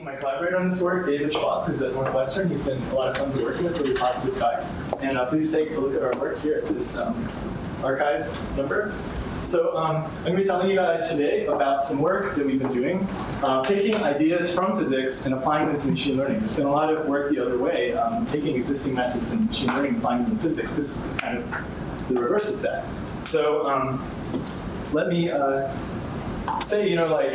my collaborator on this work, David Schwab, who's at Northwestern. He's been a lot of fun to work with, really positive guy. And please take a look at our work here at this archive number. So I'm going to be telling you guys today about some work that we've been doing, taking ideas from physics and applying them to machine learning. There's been a lot of work the other way, taking existing methods in machine learning and applying them in physics. This is kind of the reverse of that. So let me say,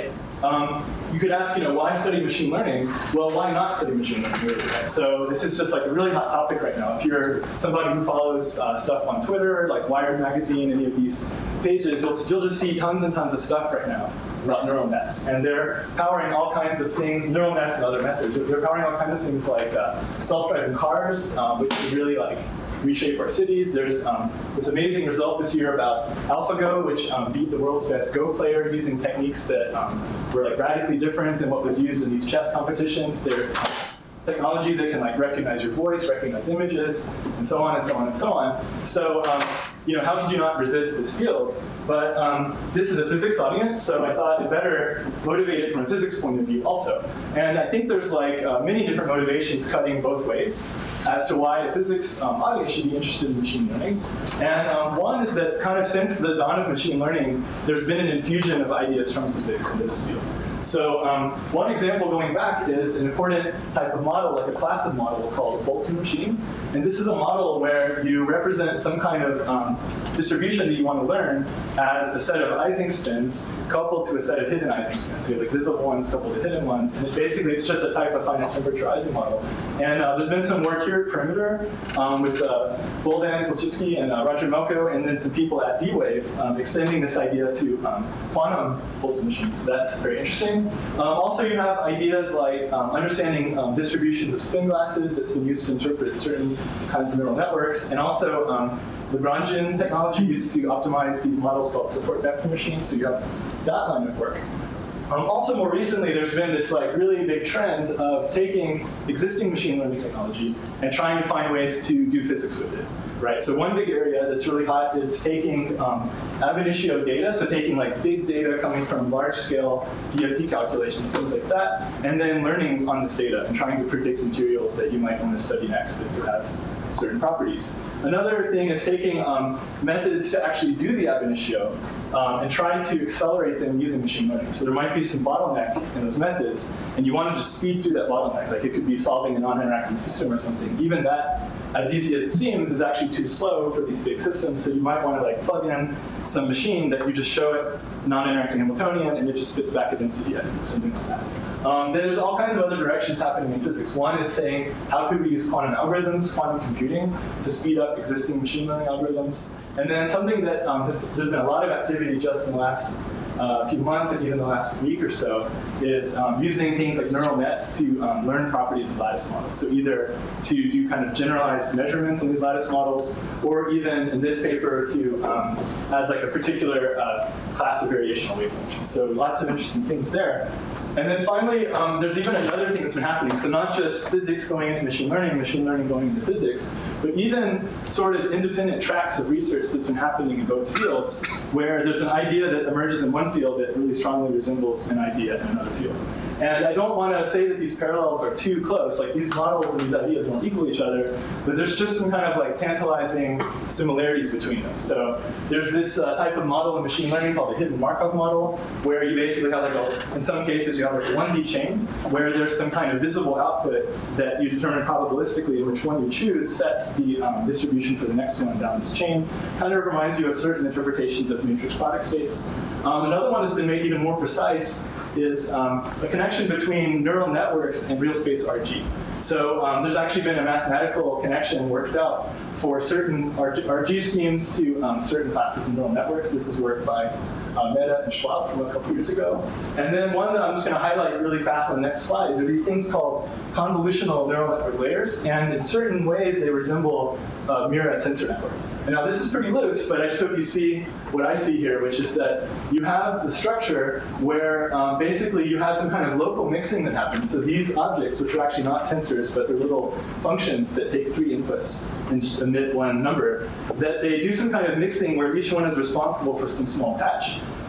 you could ask, why study machine learning? Well, why not study machine learning? Really, right? So this is just like a really hot topic right now. If you're somebody who follows stuff on Twitter, like Wired Magazine, any of these pages, you'll just see tons and tons of stuff right now about neural nets. And they're powering all kinds of things, neural nets and other methods. They're powering all kinds of things like self-driving cars, which could really reshape our cities. There's this amazing result this year about AlphaGo, which beat the world's best Go player using techniques that were radically different than what was used in these chess competitions. There's technology that can recognize your voice, recognize images, and so on and so on and so on. So how could you not resist this field? But this is a physics audience, so I thought it better motivate it from a physics point of view also. And I think there's many different motivations cutting both ways as to why a physics audience should be interested in machine learning. And one is that kind of since the dawn of machine learning, there's been an infusion of ideas from physics into this field. So one example going back is an important type of model, like a class of model called the Boltzmann machine. And this is a model where you represent some kind of distribution that you want to learn as a set of Ising spins coupled to a set of hidden Ising spins. So you have visible ones coupled to hidden ones. And basically, it's just a type of finite temperature Ising model. And there's been some work here at Perimeter with Bogdan Kolchitsky and Roger Melko, and then some people at D-Wave extending this idea to quantum Boltzmann machines. So that's very interesting. Also, you have ideas like understanding distributions of spin glasses that's been used to interpret certain kinds of neural networks, and also Lagrangian technology used to optimize these models called support vector machines. So you have that line of work. Also, more recently, there's been this really big trend of taking existing machine learning technology and trying to find ways to do physics with it. Right, so one big area that's really hot is taking ab initio data, so taking big data coming from large-scale DFT calculations, things like that, and then learning on this data and trying to predict materials that you might want to study next that could have certain properties. Another thing is taking methods to actually do the ab initio and trying to accelerate them using machine learning. So there might be some bottleneck in those methods, and you want to just speed through that bottleneck. It could be solving a non-interacting system or something. Even that, as easy as it seems, is actually too slow for these big systems. So you might want to plug in some machine that you just show it non-interacting Hamiltonian, and it just spits back a density or something like that. Then there's all kinds of other directions happening in physics. One is saying, how could we use quantum algorithms, quantum computing, to speed up existing machine learning algorithms? And then something that there's been a lot of activity just in the last few months and even the last week or so is using things like neural nets to learn properties of lattice models. So either to do kind of generalized measurements in these lattice models, or even in this paper to as a particular class of variational wave functions. So lots of interesting things there. And then finally, there's even another thing that's been happening. So not just physics going into machine learning going into physics, but even sort of independent tracks of research that's been happening in both fields, where there's an idea that emerges in one field that really strongly resembles an idea in another field. And I don't want to say that these parallels are too close, these models and these ideas don't equal each other, but there's just some kind of tantalizing similarities between them. So there's this type of model in machine learning called the hidden Markov model, where you basically have in some cases you have a 1D chain, where there's some kind of visible output that you determine probabilistically, and which one you choose sets the distribution for the next one down this chain. Kind of reminds you of certain interpretations of matrix product states. Another one has been made even more precise, is a connection between neural networks and real space RG. So there's actually been a mathematical connection worked out for certain RG schemes to certain classes of neural networks. This is work by Mehta and Schwab from a couple years ago. And then one that I'm just going to highlight really fast on the next slide, there are these things called convolutional neural network layers, and in certain ways they resemble a mirror tensor network. And now this is pretty loose, but I just hope you see what I see here, which is that you have the structure where basically you have some kind of local mixing that happens. So these objects, which are actually not tensors, but they're little functions that take 3 inputs and just emit one number, that they do some kind of mixing where each one is responsible for some small patch.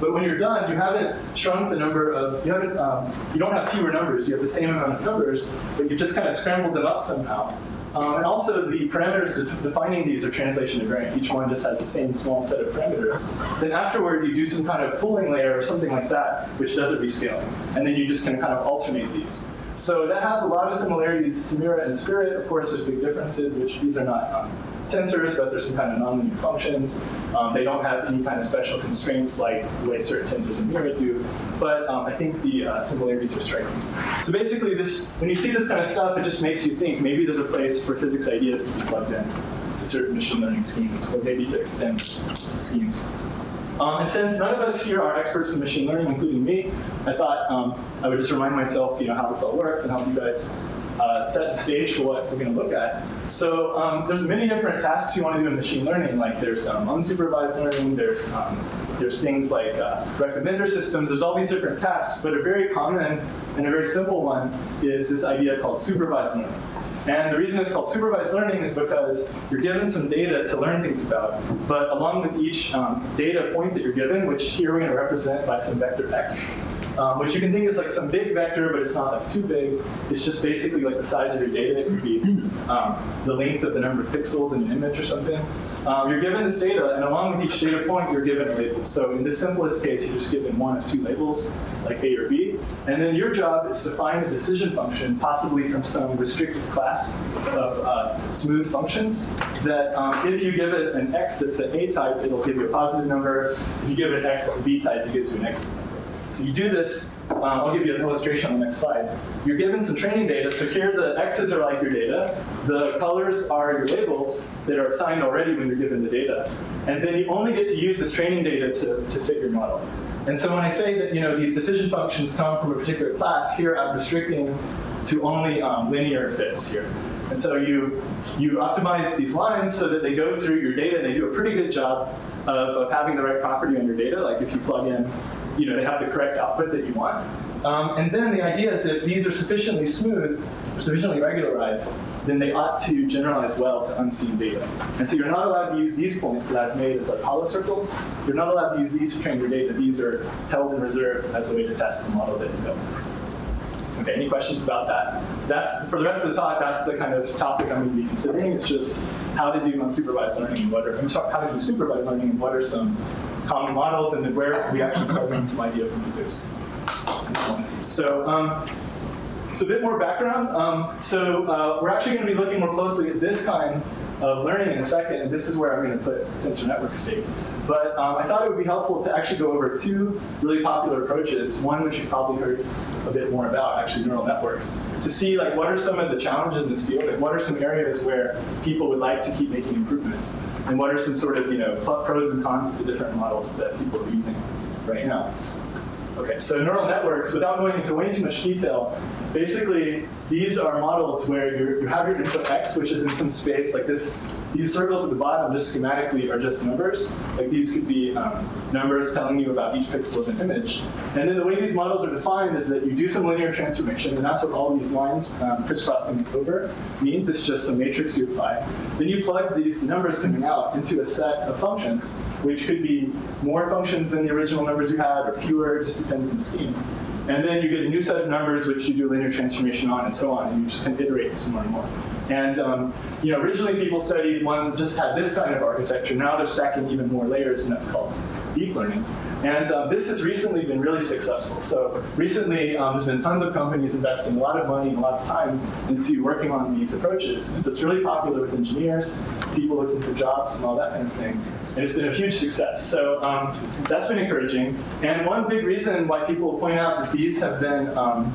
But when you're done, you haven't shrunk the number of, you don't have fewer numbers, you have the same amount of numbers, but you just kind of scrambled them up somehow. And also the parameters defining these are translation invariant. Each one just has the same small set of parameters. Then afterward, you do some kind of pooling layer or something like that, which does a rescaling. And then you just can kind of alternate these. So that has a lot of similarities to Mira and Spirit. Of course, there's big differences, which these are not tensors, but there's some kind of nonlinear functions. They don't have any kind of special constraints like the way certain tensors in Mira do. But I think the similarities are striking. So basically, when you see this kind of stuff, it just makes you think maybe there's a place for physics ideas to be plugged in to certain machine learning schemes, or maybe to extend schemes. And since none of us here are experts in machine learning, including me, I thought I would just remind myself, how this all works and help you guys set the stage for what we're going to look at. So there's many different tasks you want to do in machine learning. Like there's unsupervised learning, there's things like recommender systems. There's all these different tasks, but a very common and a very simple one is this idea called supervised learning. And the reason it's called supervised learning is because you're given some data to learn things about, but along with each data point that you're given, which here we're going to represent by some vector x, which you can think is like some big vector, but it's not like too big. It's just basically like the size of your data. It could be the length of the number of pixels in an image or something. You're given this data, and along with each data point, you're given a label. So in the simplest case, you're just given one of two labels, like A or B. And then your job is to find a decision function, possibly from some restricted class of smooth functions, that if you give it an x that's an A type, it'll give you a positive number. If you give it an x that's a B type, it gives you a negative number. So you do this, I'll give you an illustration on the next slide. You're given some training data, so here the x's are like your data, the colors are your labels that are assigned already when you're given the data. And then you only get to use this training data to fit your model. And so when I say that these decision functions come from a particular class, here I'm restricting to only linear fits here. And so you optimize these lines so that they go through your data and they do a pretty good job of having the right property on your data. Like if you plug in, they have the correct output that you want. And then the idea is if these are sufficiently smooth, or sufficiently regularized, then they ought to generalize well to unseen data. And so you're not allowed to use these points that I've made as like hollow circles. You're not allowed to use these to train your data. These are held in reserve as a way to test the model that you built. Okay, any questions about that? That's, for the rest of the talk, that's the kind of topic I'm going to be considering. It's just how to do unsupervised learning and how to do supervised learning and what are some common models and then where we actually plug in some idea from physics. So a bit more background. We're actually going to be looking more closely at this kind of learning in a second, and this is where I'm going to put tensor network state. But I thought it would be helpful to actually go over two really popular approaches, one which you've probably heard a bit more about, actually neural networks, to see like what are some of the challenges in this field, like what are some areas where people would like to keep making improvements, and what are some sort of pros and cons of the different models that people are using right now. Okay, so neural networks, without going into way too much detail, basically these are models where you have your input x, which is in some space like this. These circles at the bottom just schematically are just numbers. Like these could be numbers telling you about each pixel of an image. And then the way these models are defined is that you do some linear transformation, and that's what all these lines crisscrossing over means. It's just some matrix you apply. Then you plug these numbers coming out into a set of functions, which could be more functions than the original numbers you had, or fewer, it just depends on the scheme. And then you get a new set of numbers which you do linear transformation on, and so on, and you just can iterate this more and more. And originally people studied ones that just had this kind of architecture. Now they're stacking even more layers, and that's called deep learning. And this has recently been really successful. So recently, there's been tons of companies investing a lot of money and a lot of time into working on these approaches. And so it's really popular with engineers, people looking for jobs, and all that kind of thing. And it's been a huge success. So that's been encouraging. And one big reason why people point out that these have been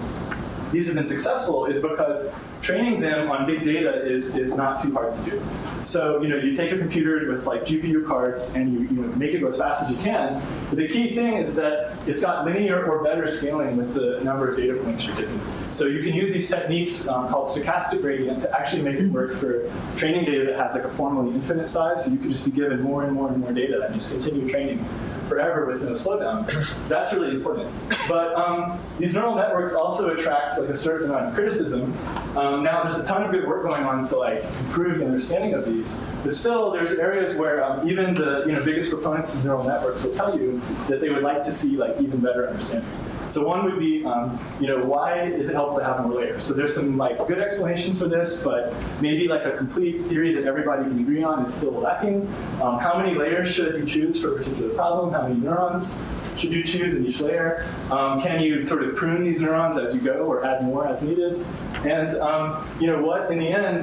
successful is because training them on big data is not too hard to do. So you take a computer with like GPU cards and you make it go as fast as you can. But the key thing is that it's got linear or better scaling with the number of data points you're taking. So you can use these techniques called stochastic gradient to actually make it work for training data that has like a formally infinite size. So you can just be given more and more and more data and just continue training forever with no slowdown. So that's really important. But these neural networks also attract like a certain amount of criticism. Now there's a ton of good work going on to like improve the understanding of these, but still there's areas where even the biggest proponents of neural networks will tell you that they would like to see like even better understanding. So one would be, why is it helpful to have more layers? So there's some like good explanations for this, but maybe like a complete theory that everybody can agree on is still lacking. How many layers should you choose for a particular problem? How many neurons should you choose in each layer? Can you sort of prune these neurons as you go or add more as needed? And what in the end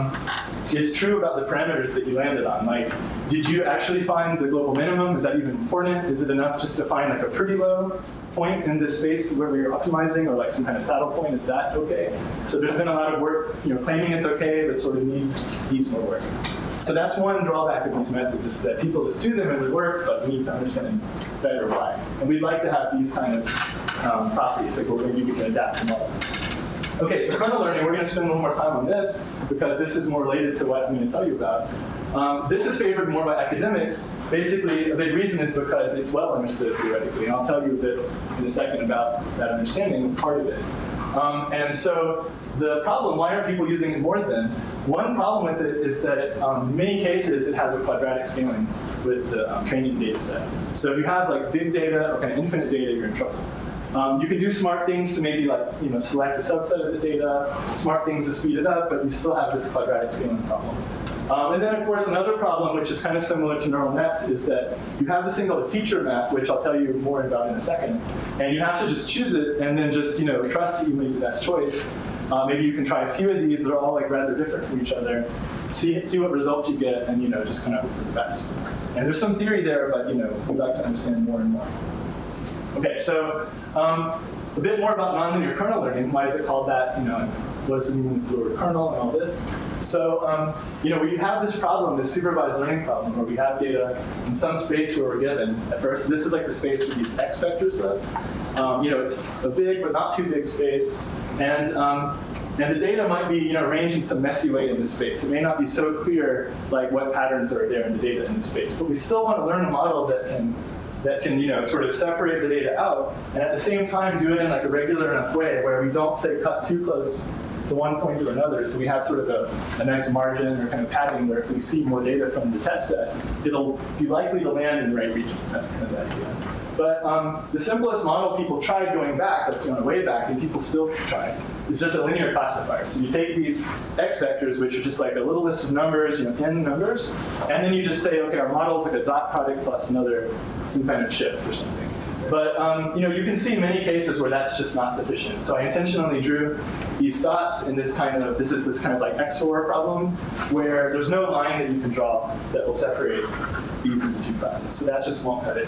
is true about the parameters that you landed on? Like, did you actually find the global minimum? Is that even important? Is it enough just to find like a pretty low point in this space where you're optimizing, or like some kind of saddle point? Is that okay? So there's been a lot of work claiming it's okay, but sort of needs more work. So that's one drawback of these methods, is that people just do them and they work, but we need to understand better why. And we'd like to have these kind of properties, like maybe we can adapt the model. Okay, so kernel learning, we're going to spend a little more time on this because this is more related to what I'm going to tell you about. This is favored more by academics. Basically, a big reason is because it's well understood theoretically, and I'll tell you a bit in a second about that understanding part of it. And so the problem, why aren't people using it more than? One problem with it is that in many cases it has a quadratic scaling with the training data set. So if you have like big data or kind of infinite data, you're in trouble. You can do smart things to maybe like select a subset of the data, smart things to speed it up, but you still have this quadratic scaling problem. And then, of course, another problem, which is kind of similar to neural nets, is that you have this thing called a feature map, which I'll tell you more about in a second. And you have to just choose it and then just trust that you made the best choice. Maybe you can try a few of these. They're all like rather different from each other. See what results you get, and just kind of hope for the best. And there's some theory there, but we'd like to understand more and more. Okay, so a bit more about nonlinear kernel learning. Why is it called that? What does it mean with fluid kernel and all this? So, we have this problem, this supervised learning problem, where we have data in some space where we're given at first. This is like the space where these X vectors live. It's a big but not too big space, and the data might be arranged in some messy way in this space. It may not be so clear like what patterns are there in the data in this space, but we still want to learn a model that can sort of separate the data out, and at the same time do it in like a regular enough way where we don't say cut too close to one point or another. So we have sort of a nice margin or kind of padding where if we see more data from the test set, it'll be likely to land in the right region. That's kind of the idea. But the simplest model people tried going back, way back, and people still try, is just a linear classifier. So you take these X vectors, which are just like a little list of numbers, n numbers, and then you just say, okay, our model is like a dot product plus some kind of shift or something. But you can see many cases where that's just not sufficient. So I intentionally drew these dots in this kind of like XOR problem, where there's no line that you can draw that will separate these into two classes. So that just won't cut it.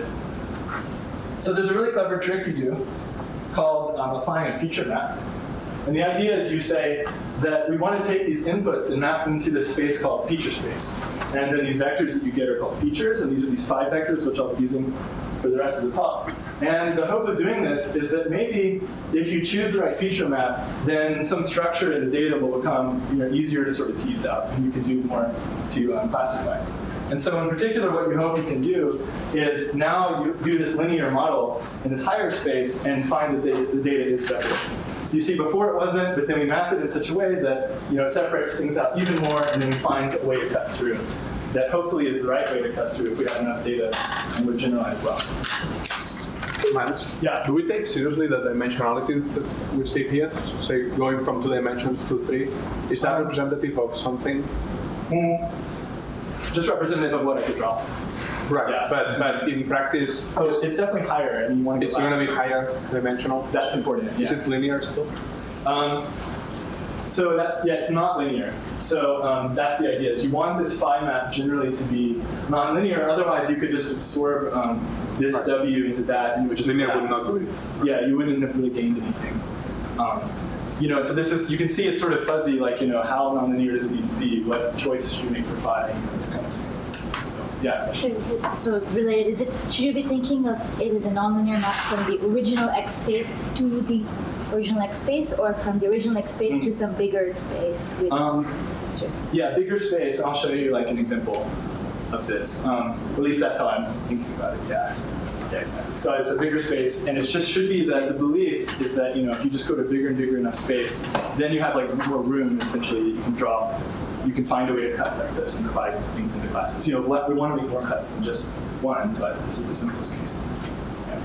So there's a really clever trick you do called applying a feature map. And the idea is you say that we want to take these inputs and map them into this space called feature space. And then these vectors that you get are called features, and these are these 5 vectors, which I'll be using for the rest of the talk. And the hope of doing this is that maybe if you choose the right feature map, then some structure in the data will become easier to sort of tease out, and you can do more to classify. And so in particular, what you hope you can do is now you do this linear model in this higher space and find that the data is separate. So you see, before it wasn't, but then we map it in such a way that it separates things out even more, and then we find a way to cut through. That hopefully is the right way to cut through if we have enough data and we're generalized well. Max, yeah. Do we take seriously the dimensionality that we see here? So say going from 2 dimensions to 3, is that representative of something? Just representative of what I could draw. Right, yeah. but in practice, it's definitely higher. I mean, you want to it's going to be higher dimensional. That's important. Yeah. Is it linear still? So it's not linear. So that's the idea. Is you want this phi map generally to be non-linear. Otherwise, you could just absorb this right. W into that, and you would just linear would not do it. Yeah, you wouldn't have really gained anything. So this is, you can see it's sort of fuzzy, like, how nonlinear does it need to be? What choice should you make for phi? This kind of thing. So, yeah. So related, should you be thinking of it as a nonlinear map from the original X space to the original X space, or from the original X space to some bigger space? Yeah, bigger space. I'll show you like an example of this. At least that's how I'm thinking about it, yeah. Yeah, exactly. So it's a bigger space, and it just should be that the belief is that if you just go to bigger and bigger enough space, then you have like more room essentially that you can draw. You can find a way to cut like this and divide things into classes. We want to make more cuts than just one, but this is the simplest case. Yeah.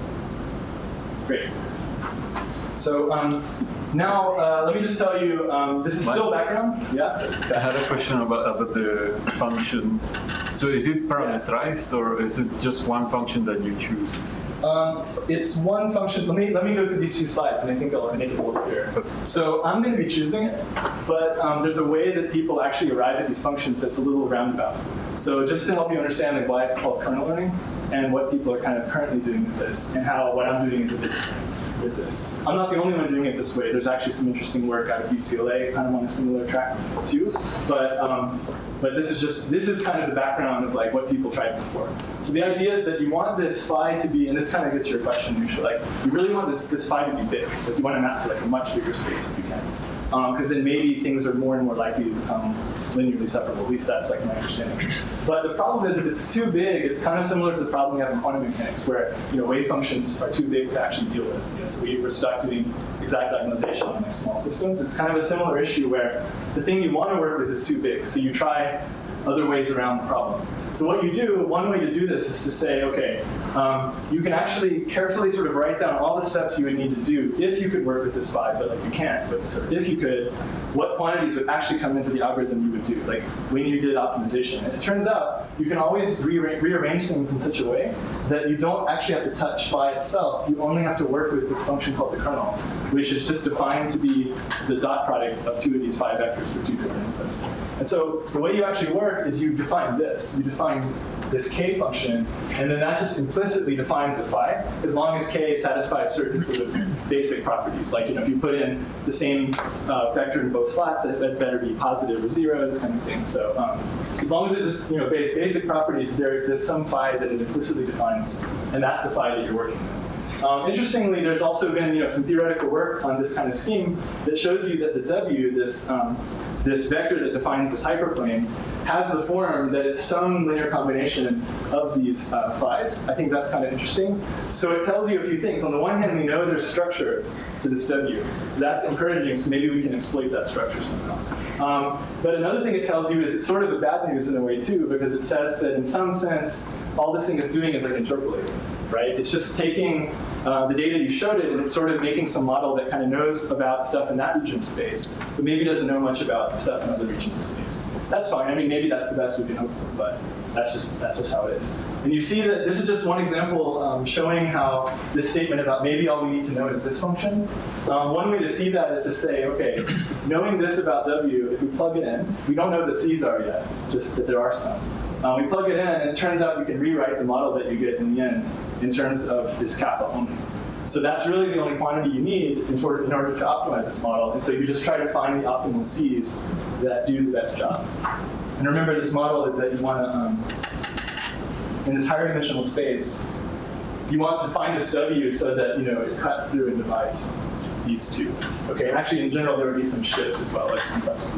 Great. So now let me just tell you, this is still background. Yeah. I had a question about the function. So is it parameterized or is it just one function that you choose? It's one function. Let me go through these 2 slides, and I think I'll make it a little clearer. So I'm going to be choosing it, but there's a way that people actually arrive at these functions that's a little roundabout. So just to help you understand why it's called kernel learning and what people are kind of currently doing with this, and how what I'm doing is a bit different with this. I'm not the only one doing it this way. There's actually some interesting work out of UCLA, kind of on a similar track too. But this is kind of the background of like what people tried before. So the idea is that you want this phi to be, and this kind of gets to your question usually, like you really want this phi to be big. Like you want to map to like a much bigger space if you can. Because then maybe things are more and more likely to become linearly separable. At least that's like my understanding. But the problem is if it's too big, it's kind of similar to the problem we have in quantum mechanics, where wave functions are too big to actually deal with. So we were stuck doing exact diagonalization on like small systems. It's kind of a similar issue where the thing you want to work with is too big. So you try other ways around the problem. So what you do, one way to do this is to say, okay, you can actually carefully sort of write down all the steps you would need to do if you could work with this phi, but like you can't. But sort of if you could, what quantities would actually come into the algorithm you would do, like when you did optimization. And it turns out you can always rearrange things in such a way that you don't actually have to touch phi itself. You only have to work with this function called the kernel, which is just defined to be the dot product of 2 of these phi vectors for 2 different inputs. And so the way you actually work is you define this. You define this k function, and then that just implicitly defines the phi, as long as k satisfies certain sort of basic properties. Like if you put in the same vector in both slots, it better be positive or 0, this kind of thing. So as long as it just basic properties, there exists some phi that it implicitly defines, and that's the phi that you're working with. Interestingly, there's also been some theoretical work on this kind of scheme that shows you that the w, this vector that defines this hyperplane, has the form that it's some linear combination of these phi's. I think that's kind of interesting. So it tells you a few things. On the one hand, we know there's structure to this w. That's encouraging, so maybe we can exploit that structure somehow. But another thing it tells you is it's sort of the bad news in a way too, because it says that in some sense, all this thing is doing is like interpolating. Right? It's just taking the data you showed it, and it's sort of making some model that kind of knows about stuff in that region of space, but maybe doesn't know much about stuff in other regions of space. That's fine. I mean, maybe that's the best we can hope for, but that's just how it is. And you see that this is just one example showing how this statement about maybe all we need to know is this function. One way to see that is to say, okay, knowing this about w, if we plug it in, we don't know what the c's are yet, just that there are some. We plug it in, and it turns out you can rewrite the model that you get in the end in terms of this kappa only. So that's really the only quantity you need in order to optimize this model. And so you just try to find the optimal C's that do the best job. And remember, this model is that you want to, in this higher dimensional space, you want to find this W so that it cuts through and divides these two. Okay, and actually in general there would be some shift as well, like some plus.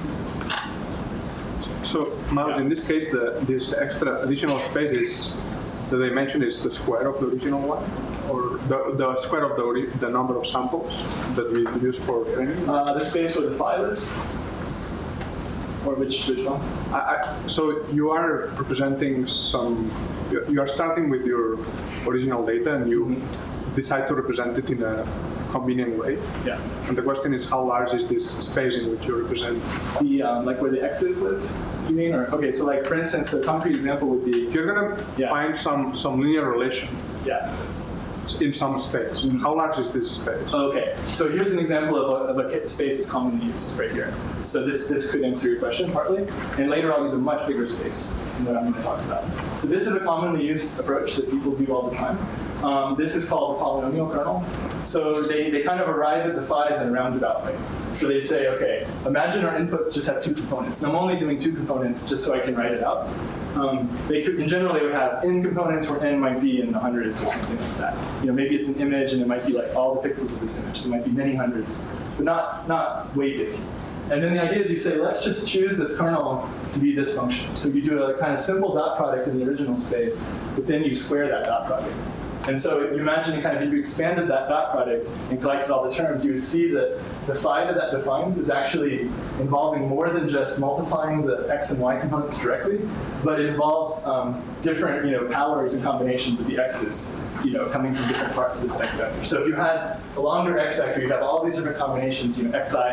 So now in this case, this extra additional space is the dimension is the square of the original one, or the square of the number of samples that we use for training. The space where the phi lives, or which one? So you are representing some. You are starting with your original data, and you decide to represent it in a convenient way. Yeah. And the question is, how large is this space in which you represent? The like where the x's live, you mean? Or okay, so like for instance, a concrete example would be you're gonna find some linear relation. Yeah. In some space. How large is this space? Okay, so here's an example of a space that's commonly used right here. So this could answer your question partly, and later I'll use a much bigger space than what I'm going to talk about. So this is a commonly used approach that people do all the time. This is called the polynomial kernel. So they kind of arrive at the phi's in a roundabout way. So they say, okay, imagine our inputs just have two components. And I'm only doing two components just so I can write it out. In general, they would have n components where n might be in the hundreds or something like that. Maybe it's an image and it might be like all the pixels of this image. So it might be many hundreds, but not way big. And then the idea is you say, let's just choose this kernel to be this function. So you do a kind of simple dot product in the original space, but then you square that dot product. And so you imagine kind of if you expanded that dot product and collected all the terms, you would see that the phi that defines is actually involving more than just multiplying the x and y components directly, but it involves different powers and combinations of the x's coming from different parts of this x vector. So if you had a longer x vector, you'd have all these different combinations, xi,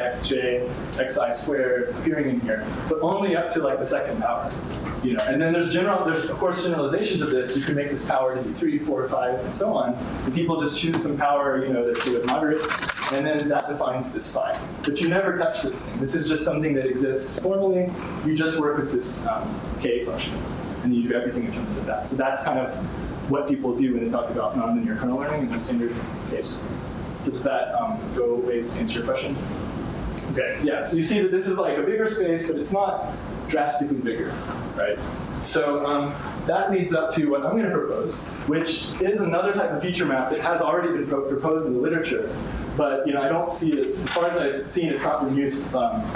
xj, xi squared appearing in here, but only up to like the second power. And then there's of course generalizations of this. You can make this power to be 3, 4, 5, and so on. And people just choose some power, that's sort of moderate, and then that defines this phi. But you never touch this thing. This is just something that exists formally. You just work with this k function, and you do everything in terms of that. So that's kind of what people do when they talk about nonlinear kernel learning in a standard case. So does that go ways to answer your question? Okay, yeah. So you see that this is like a bigger space, but it's not drastically bigger, right? So that leads up to what I'm going to propose, which is another type of feature map that has already been proposed in the literature, but I don't see it, as far as I've seen, it's not been used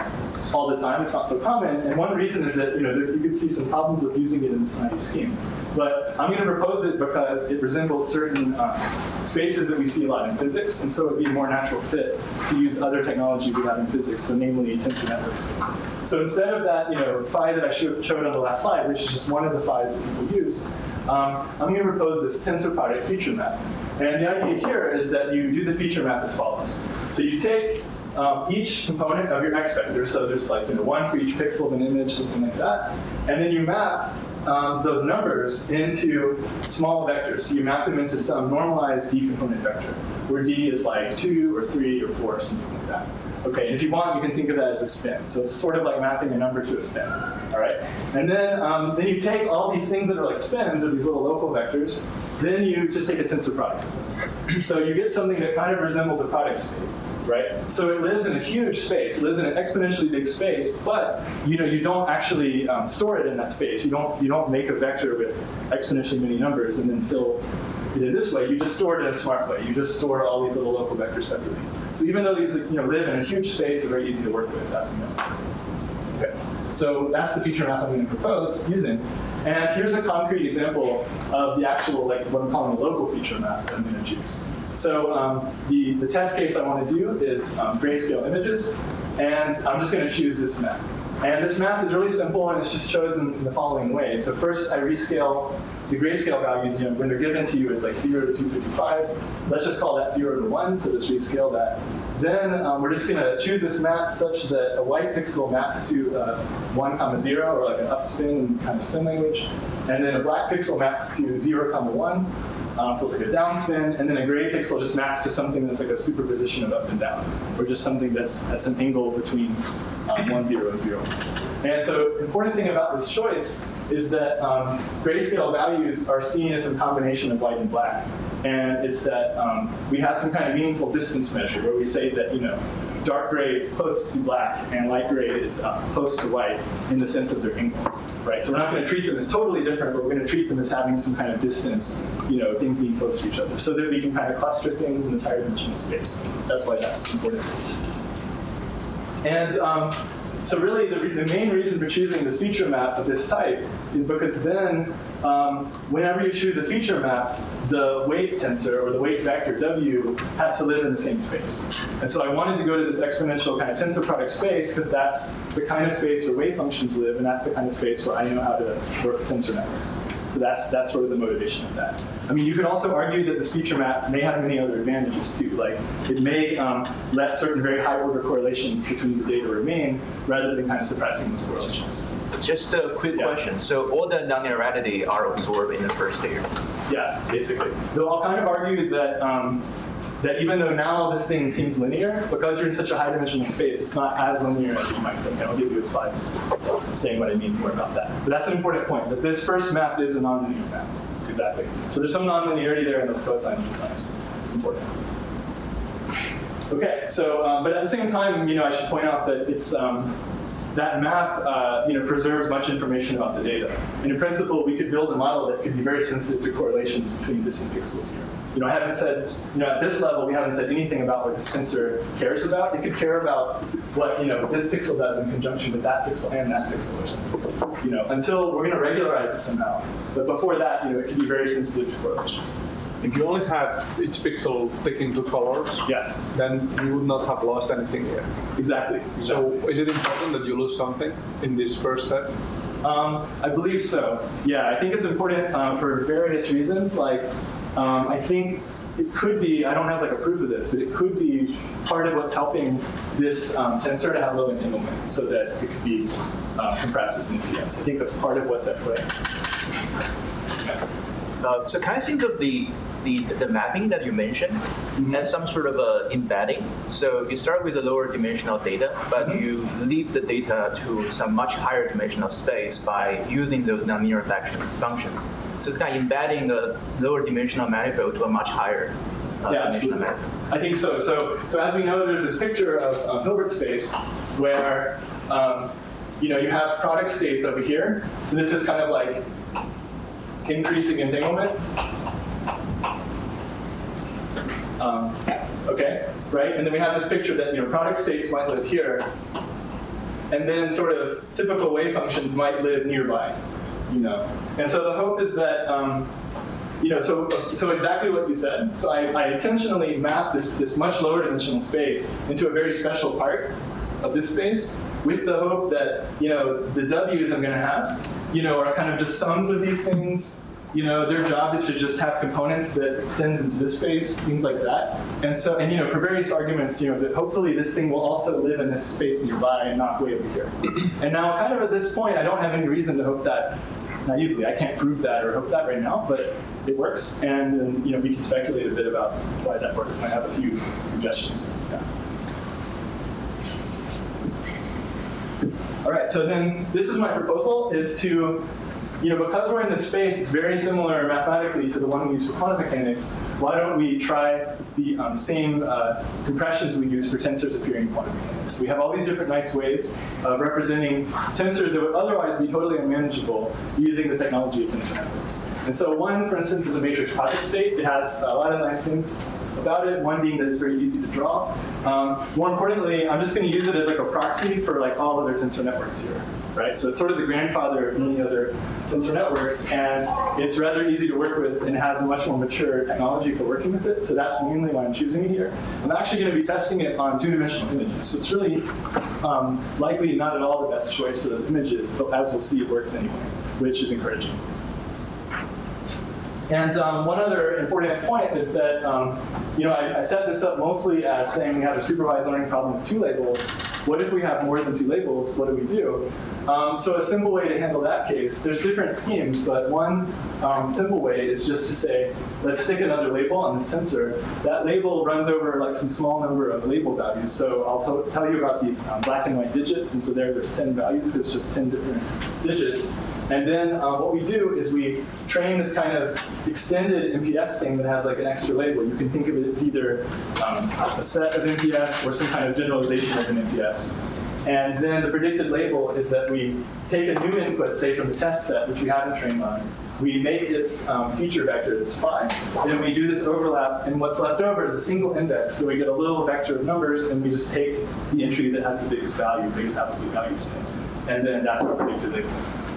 all the time. It's not so common, and one reason is that you could see some problems with using it in this naive scheme. But I'm going to propose it because it resembles certain spaces that we see a lot in physics, and so it would be a more natural fit to use other technology we have in physics, so namely tensor network space. So instead of that phi that I showed on the last slide, which is just one of the phis that people use, I'm going to propose this tensor product feature map. And the idea here is that you do the feature map as follows. So you take each component of your x vector, so there's like one for each pixel of an image, something like that, and then you map those numbers into small vectors. So you map them into some normalized d component vector, where d is like 2 or 3 or 4 or something like that. Okay, and if you want, you can think of that as a spin. So it's sort of like mapping a number to a spin. All right, and then you take all these things that are like spins, or these little local vectors, then you just take a tensor product. So you get something that kind of resembles a product state. Right? So it lives in a huge space. It lives in an exponentially big space, but you don't actually store it in that space. You don't make a vector with exponentially many numbers and then fill it in this way. You just store it in a smart way. You just store all these little local vectors separately. So even though these live in a huge space, they're very easy to work with, as we know. Okay. So that's the feature map I'm going to propose using. And here's a concrete example of the actual, what I'm calling a local feature map that I'm going to choose. So the test case I want to do is grayscale images, and I'm just going to choose this map. And this map is really simple, and it's just chosen in the following way. So first, I rescale the grayscale values. When they're given to you, it's like 0 to 255. Let's just call that 0 to 1, so let's rescale that. Then we're just going to choose this map such that a white pixel maps to 1, 0, or like an upspin kind of spin language. And then a black pixel maps to 0, 1. So it's like a downspin, and then a gray pixel just maps to something that's like a superposition of up and down, or just something that's an angle between 1, 0, and 0. And so the important thing about this choice is that grayscale values are seen as some combination of white and black. And it's that we have some kind of meaningful distance measure where we say that dark gray is close to black and light gray is close to white in the sense of their angle. Right, so we're not going to treat them as totally different, but we're going to treat them as having some kind of distance, things being close to each other, so that we can kind of cluster things in this higher dimensional space. That's why that's important. And so really, the main reason for choosing this feature map of this type is because then, whenever you choose a feature map, the weight tensor, or the weight vector, W, has to live in the same space. And so I wanted to go to this exponential kind of tensor product space because that's the kind of space where wave functions live, and that's the kind of space where I know how to work with tensor networks. So that's sort of the motivation of that. I mean, you could also argue that this feature map may have many other advantages too. Like, it may let certain very high order correlations between the data remain, rather than kind of suppressing those correlations. Just a quick question. So all the nonlinearity are absorbed in the first layer? Yeah, basically. Though I'll kind of argue that that even though now this thing seems linear, because you're in such a high dimensional space, it's not as linear as you might think. And I'll give you a slide saying what I mean more about that. But that's an important point, that this first map is a nonlinear map. Exactly. So there's some nonlinearity there in those cosines and sines. It's important. Okay, so, but at the same time, I should point out that it's, that map preserves much information about the data. And in principle, we could build a model that could be very sensitive to correlations between distant pixels here. I haven't said, at this level, we haven't said anything about what this tensor cares about. It could care about what, this pixel does in conjunction with that pixel and that pixel or something. Until we're going to regularize it somehow. But before that, it can be very sensitive to correlations. If you only have each pixel taking two colors, Yes, then you would not have lost anything yet. exactly. So is it important that you lose something in this first step? I believe so. Yeah, I think it's important for various reasons. Like, I think it could be, I don't have like a proof of this, but it could be part of what's helping this tensor to have low entanglement so that it could be compressed as an MPS. I think that's part of what's at play. So can I think of the mapping that you mentioned as some sort of embedding? So you start with a lower dimensional data, but you leave the data to some much higher dimensional space by using those nonlinear functions. So it's kind of embedding a lower dimensional manifold to a much higher dimensional manifold. I think so. So as we know, there's this picture of Hilbert space where you have product states over here. So this is kind of like increasing entanglement. Okay, right? And then we have this picture that product states might live here, and then sort of typical wave functions might live nearby. And so the hope is that so exactly what you said. So I intentionally mapped this much lower dimensional space into a very special part of this space with the hope that the W's I'm going to have are kind of just sums of these things. Their job is to just have components that extend into this space, things like that. And so, for various arguments, that hopefully this thing will also live in this space nearby and not way over here. And now, kind of at this point, I don't have any reason to hope that naively. I can't prove that or hope that right now, but it works. And we can speculate a bit about why that works. And I have a few suggestions. Yeah. All right. So then, this is my proposal: is to because we're in this space, it's very similar mathematically to the one we use for quantum mechanics. Why don't we try the same compressions we use for tensors appearing in quantum mechanics? We have all these different nice ways of representing tensors that would otherwise be totally unmanageable using the technology of tensor networks. And so one, for instance, is a matrix project state. It has a lot of nice things about it, one being that it's very easy to draw. More importantly, I'm just going to use it as like a proxy for like all other tensor networks here. Right? So it's sort of the grandfather of many other tensor networks, and it's rather easy to work with and has a much more mature technology for working with it. So that's mainly why I'm choosing it here. I'm actually going to be testing it on two-dimensional images. So it's really likely not at all the best choice for those images, but as we'll see, it works anyway, which is encouraging. And one other important point is that I set this up mostly as saying we have a supervised learning problem with two labels. What if we have more than two labels? What do we do? So a simple way to handle that case, there's different schemes, but one simple way is just to say, let's stick another label on this tensor. That label runs over like some small number of label values. So I'll tell you about these black and white digits. And so there's 10 values, so it's just 10 different digits. And then what we do is we train this kind of extended MPS thing that has like an extra label. You can think of it as either a set of MPS or some kind of generalization of an MPS. And then the predicted label is that we take a new input, say from the test set, which we haven't trained on. We make its feature vector, that's phi. Then we do this overlap, and what's left over is a single index. So we get a little vector of numbers, and we just take the entry that has the biggest value, biggest absolute value set. And then that's our predicted label.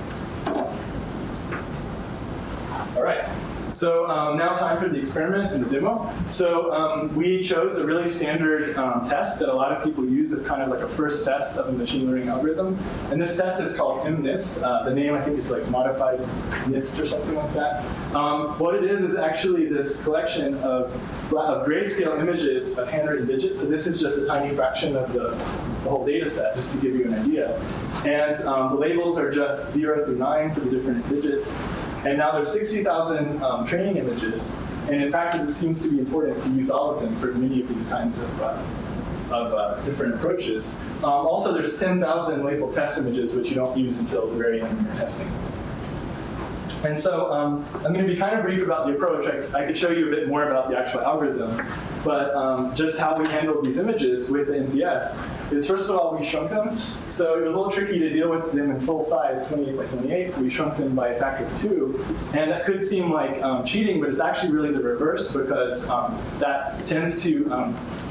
All right. So now time for the experiment and the demo. So we chose a really standard test that a lot of people use as kind of like a first test of a machine learning algorithm. And this test is called MNIST. The name, I think, is like modified NIST or something like that. What it is actually this collection of grayscale images of handwritten digits. So this is just a tiny fraction of the whole data set, just to give you an idea. And the labels are just 0 through 9 for the different digits. And now there's 60,000 training images, and in fact, it seems to be important to use all of them for many of these kinds of different approaches. Also, there's 10,000 labeled test images, which you don't use until the very end of your testing. And so I'm going to be kind of brief about the approach. I could show you a bit more about the actual algorithm, but just how we handled these images with the MPS is, first of all, we shrunk them. So it was a little tricky to deal with them in full size, 28 by 28, so we shrunk them by a factor of 2. And that could seem like cheating, but it's actually really the reverse, because that tends to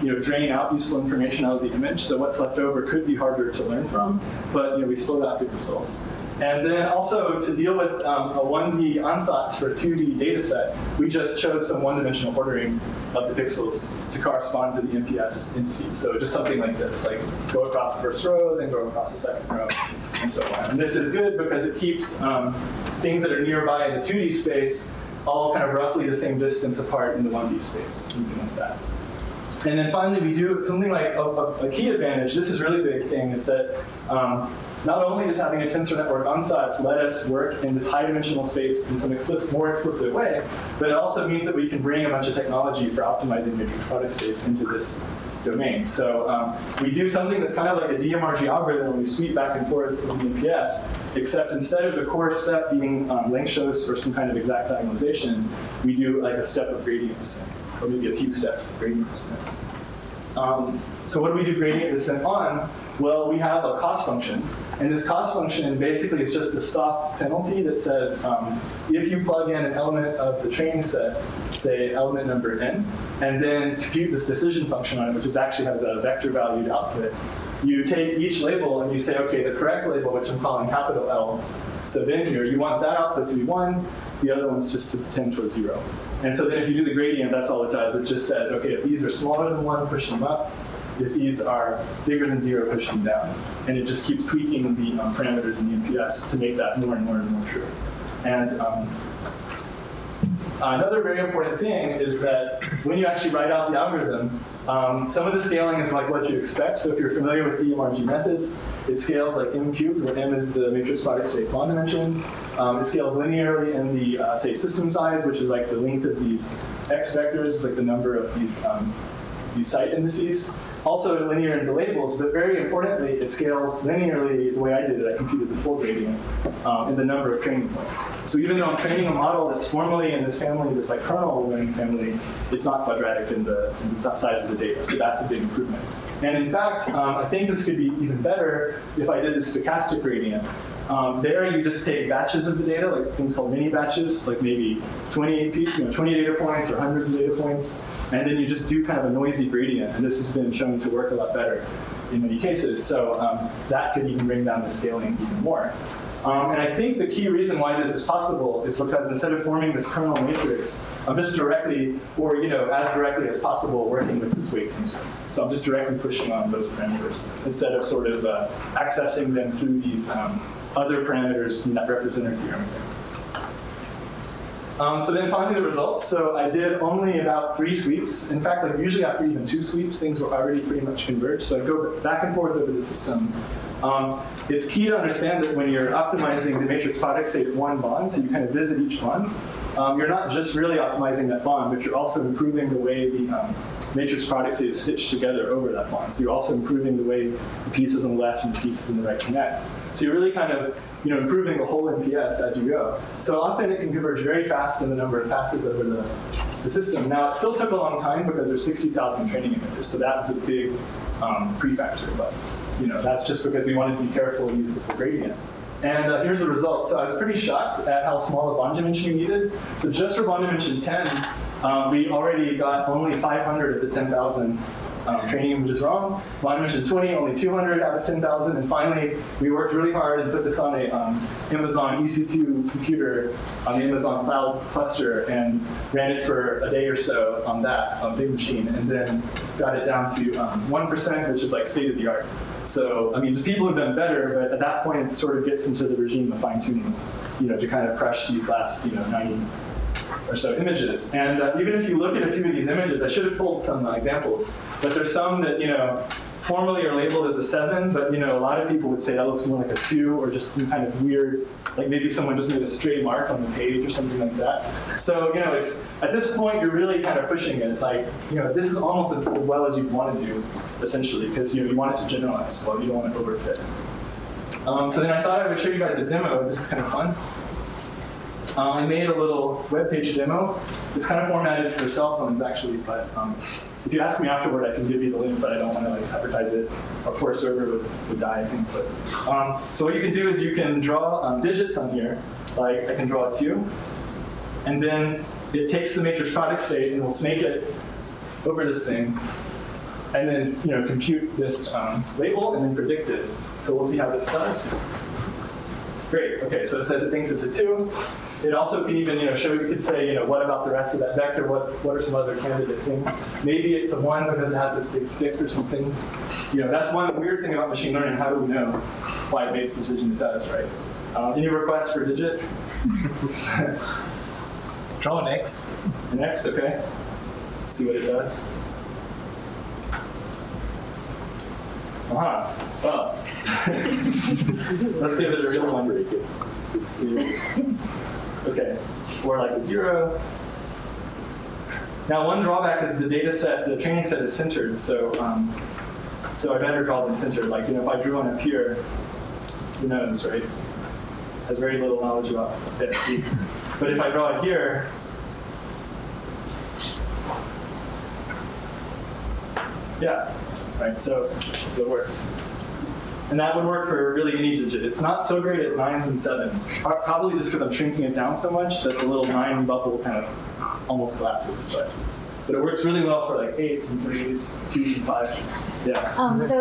drain out useful information out of the image. So what's left over could be harder to learn from, but we still got good results. And then also to deal with a 1D ansatz for a 2D data set, we just chose some one-dimensional ordering of the pixels to correspond to the MPS indices. So just something like this, like go across the first row, then go across the second row, and so on. And this is good because it keeps things that are nearby in the 2D space all kind of roughly the same distance apart in the 1D space, something like that. And then finally, we do something like a key advantage. This is a really big thing, is that not only does having a tensor network ansatz let us work in this high-dimensional space in some more explicit way, but it also means that we can bring a bunch of technology for optimizing matrix product space into this domain. So we do something that's kind of like a DMRG algorithm when we sweep back and forth in the MPS, except instead of the core step being length shows or some kind of exact diagonalization, we do like a step of gradient descent, or maybe a few steps of gradient descent. So what do we do gradient descent on? Well, we have a cost function, and this cost function basically is just a soft penalty that says if you plug in an element of the training set, say element number n, and then compute this decision function on it, which actually has a vector valued output, you take each label and you say, okay, the correct label, which I'm calling capital L sub n here, you want that output to be 1, the other one's just to tend towards 0. And so then if you do the gradient, that's all it does. It just says, okay, if these are smaller than 1, push them up. If these are bigger than 0, push them down. And it just keeps tweaking the parameters in the MPS to make that more and more and more true. And another very important thing is that when you actually write out the algorithm, some of the scaling is like what you expect. So if you're familiar with DMRG methods, it scales like m cubed, where m is the matrix product state bond dimension. It scales linearly in the, say, system size, which is like the length of these x vectors, like the number of these site indices. Also linear in the labels, but very importantly, it scales linearly the way I did it. I computed the full gradient in the number of training points. So even though I'm training a model that's formally in this family, this like kernel learning family, it's not quadratic in the size of the data. So that's a big improvement. And in fact, I think this could be even better if I did the stochastic gradient. There you just take batches of the data, like things called mini batches, like maybe 20 data points or hundreds of data points, and then you just do kind of a noisy gradient. And this has been shown to work a lot better in many cases. So that could even bring down the scaling even more. And I think the key reason why this is possible is because instead of forming this kernel matrix, I'm just directly, or as directly as possible, working with this weight tensor. So I'm just directly pushing on those parameters instead of sort of accessing them through these other parameters in that representative theorem. So then finally the results. So I did only about 3 sweeps. In fact, like usually after even 2 sweeps, things were already pretty much converged. So I go back and forth over the system. It's key to understand that when you're optimizing the matrix product state at one bond, so you kind of visit each bond, you're not just really optimizing that bond, but you're also improving the way the matrix product state is stitched together over that bond. So you're also improving the way the pieces on the left and the pieces on the right connect. So you're really kind of improving the whole MPS as you go. So often it can converge very fast in the number of passes over the system. Now it still took a long time because there's 60,000 training images, so that was a big pre-factor. But that's just because we wanted to be careful and use the full gradient. And here's the result. So I was pretty shocked at how small a bond dimension we needed. So just for bond dimension 10, we already got only 500 of the 10,000 training images wrong. Bond dimension 20, only 200 out of 10,000. And finally, we worked really hard and put this on a Amazon EC2 computer on the Amazon Cloud cluster and ran it for a day or so on that big machine, and then got it down to 1%, which is like state of the art. So, I mean, there's people who've done better, but at that point, it sort of gets into the regime of fine-tuning, to kind of crush these last, 90 or so images. And even if you look at a few of these images, I should have pulled some examples, but there's some that, formally are labeled as a 7, but, a lot of people would say that looks more like a 2, or just some kind of weird, like maybe someone just made a stray mark on the page or something like that. So, it's, at this point, you're really kind of pushing it. Like, this is almost as well as you want to do, essentially, because, you want it to generalize well, you don't want to overfit. So then I thought I would show you guys a demo. This is kind of fun. I made a little web page demo. It's kind of formatted for cell phones, actually, but if you ask me afterward, I can give you the link, but I don't want to advertise it. Our poor server would die, I think. But so what you can do is you can draw digits on here. Like I can draw a 2, and then it takes the matrix product state and will snake it over this thing. and then compute this label and then predict it. So we'll see how this does. Great. Okay, so it says it thinks it's a 2. It also can even show. You could say what about the rest of that vector? What are some other candidate things? Maybe it's a 1 because it has this big stick or something. That's one weird thing about machine learning. How do we know why it makes the decision it does, right? Any requests for digit? Draw an X. An X, okay. Let's see what it does. Well. Let's give it a real one. Let's see. Okay, or like a 0. Now, one drawback is the data set, the training set is centered, so I better call them centered. Like, if I drew one up here, who knows, right? Has very little knowledge about it. See? But if I draw it here, yeah, right. So it works. And that would work for really any digit. It's not so great at 9s and 7s, probably just because I'm shrinking it down so much that the little 9 bubble kind of almost collapses. But it works really well for like 8s and 3s, 2s and 5s. Yeah.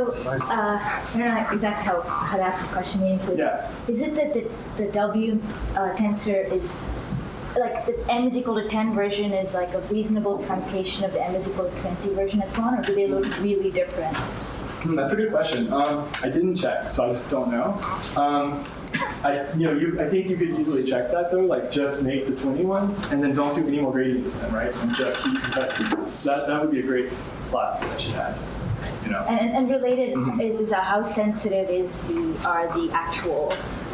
I don't know exactly how to ask this question meaningfully. Yeah. Is it that the W tensor is like the m is equal to 10 version is like a reasonable truncation of the m is equal to 20 version and so on, or do they look really different? That's a good question. I didn't check, so I just don't know. I think you could easily check that though. Like just make the 21, and then don't do any more gradient descent, right? And just keep compressing. So that would be a great plot that I should add. And related is how sensitive are the actual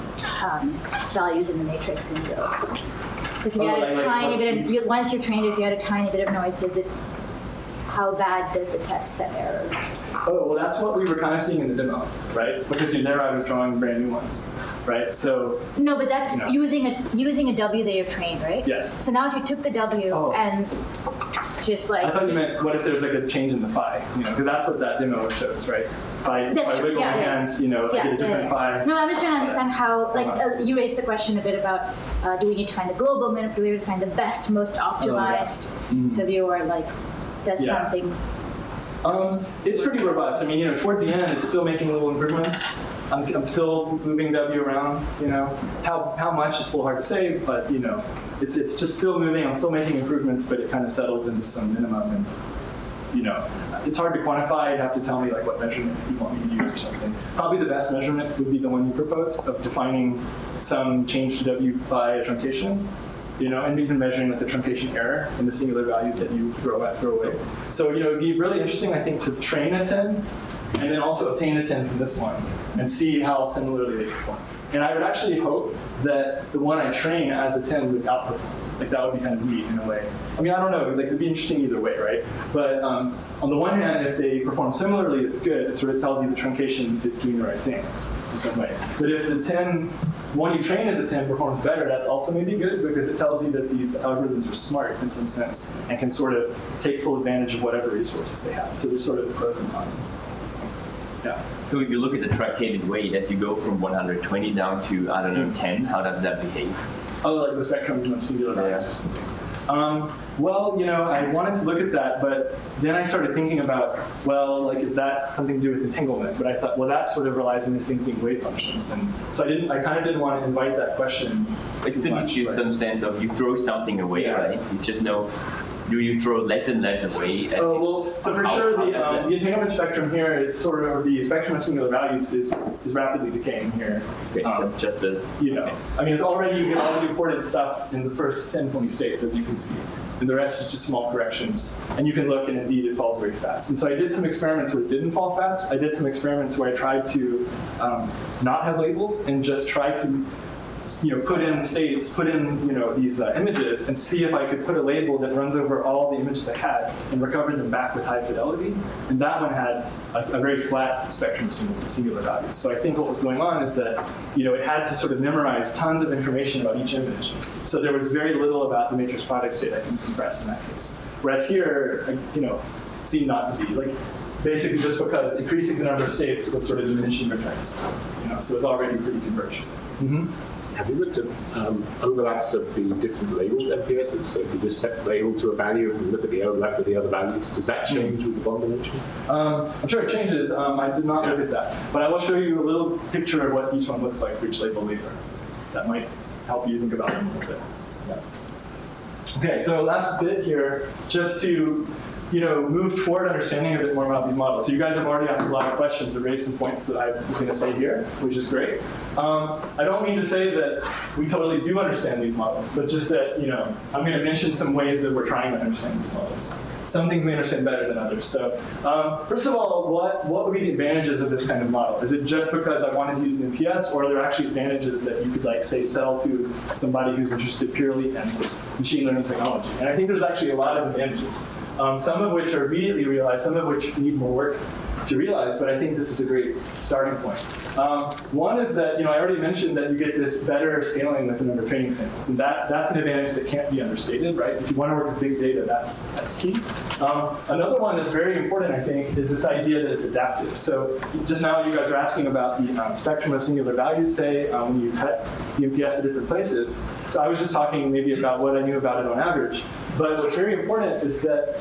values in the matrix in Go? If you had a tiny bit of, once you're trained, if you had a tiny bit of noise, how bad does the test set error? Oh, well, that's what we were kind of seeing in the demo, right? Because there I was drawing brand new ones, right? So no, but that's using a W that you've trained, right? Yes. So now if you took the W and just like... I thought you meant, what if there's like a change in the phi? Because that's what that demo shows, right? If I wiggle my hands, I get a different phi. No, I'm just trying to understand how, you raised the question a bit about, do we need to find the global minimum, do we need to find the best, most optimized W, or like, that's something... It's pretty robust. I mean, toward the end, it's still making little improvements. I'm still moving W around. How much is a little hard to say, but it's just still moving. I'm still making improvements, but it kind of settles into some minimum. And it's hard to quantify. You'd have to tell me like what measurement you want me to use or something. Probably the best measurement would be the one you proposed of defining some change to W by a truncation. And even measuring like the truncation error in the singular values that you throw away. So, it'd be really interesting, I think, to train a 10 and then also obtain a 10 from this one and see how similarly they perform. And I would actually hope that the one I train as a 10 would outperform. Like that would be kind of neat in a way. I mean, I don't know, like it'd be interesting either way, right? But on the one hand, if they perform similarly, it's good. It sort of tells you the truncation is doing the right thing in some way. But if the one you train as a 10 performs better, that's also maybe good because it tells you that these algorithms are smart in some sense and can sort of take full advantage of whatever resources they have. So there's sort of the pros and cons. Yeah. So if you look at the truncated weight, as you go from 120 down to, 10, how does that behave? Oh, like the spectrum of singular values or something. Well, I wanted to look at that, but then I started thinking about, is that something to do with entanglement? But I thought, that sort of relies on these things being wave functions. And so I kind of didn't want to invite that question. It still gives you some sense of you throw something away, right? You just know, do you throw less and less away? So for sure, the entanglement spectrum here is sort of, the spectrum of singular values is rapidly decaying here. Okay, just as... I mean, it's already, you get all the important stuff in the first 10, 20 states, as you can see. And the rest is just small corrections. And you can look, and indeed, it falls very fast. And so I did some experiments where it didn't fall fast. I did some experiments where I tried to not have labels and just try to put in states, put in these images, and see if I could put a label that runs over all the images I had and recover them back with high fidelity. And that one had a very flat spectrum of singular values. So I think what was going on is that it had to sort of memorize tons of information about each image. So there was very little about the matrix product state I can compress in that case. Whereas here, seemed not to be. Like basically just because increasing the number of states was sort of diminishing returns. So it was already pretty converged. have you looked at overlaps of the different labeled MPSs? So if you just set the label to a value and look at the overlap with the other values, does that change with the bond dimension? I'm sure it changes. I did not look at that. But I will show you a little picture of what each one looks like for each label later. That might help you think about it a little bit. Yeah. Okay, so last bit here, just to move toward understanding a bit more about these models. So you guys have already asked a lot of questions and raised some points that I was going to say here, which is great. I don't mean to say that we totally do understand these models, but just that, I'm going to mention some ways that we're trying to understand these models. Some things we understand better than others. So first of all, what would be the advantages of this kind of model? Is it just because I wanted to use an MPS, or are there actually advantages that you could, say, sell to somebody who's interested purely in machine learning technology? And I think there's actually a lot of advantages. Some of which are immediately realized, some of which need more work to realize, but I think this is a great starting point. One is that, I already mentioned that you get this better scaling with the number of training samples, and that's an advantage that can't be understated, right? If you want to work with big data, that's key. Another one that's very important, I think, is this idea that it's adaptive. So just now you guys are asking about the spectrum of singular values, say, when you cut the MPS to different places. So I was just talking maybe about what I knew about it on average. But what's very important is that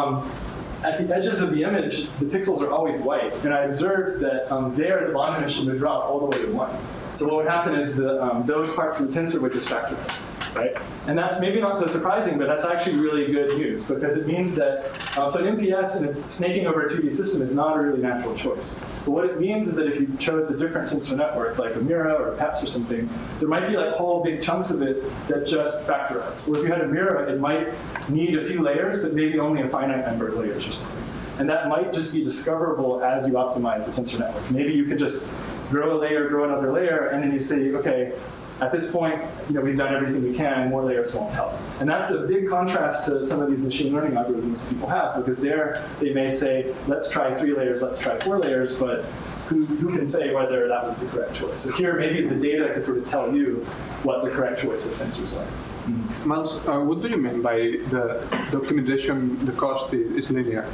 at the edges of the image, the pixels are always white. And I observed that there, the bond dimension would drop all the way to 1. So what would happen is those parts of the tensor would just factorize, right? And that's maybe not so surprising, but that's actually really good news, because it means that, so an MPS and snaking over a 2D system is not a really natural choice. But what it means is that if you chose a different tensor network, like a Mira or PEPS or something, there might be whole big chunks of it that just factorize. Or if you had a Mira, it might need a few layers, but maybe only a finite number of layers or something. And that might just be discoverable as you optimize the tensor network. Maybe you could just grow a layer, grow another layer, and then you say, okay, at this point, we've done everything we can, more layers won't help. And that's a big contrast to some of these machine learning algorithms people have, because there they may say, let's try 3 layers, let's try 4 layers, but who can say whether that was the correct choice? So here, maybe the data could sort of tell you what the correct choice of tensors are. Miles, what do you mean by the optimization, the cost is linear?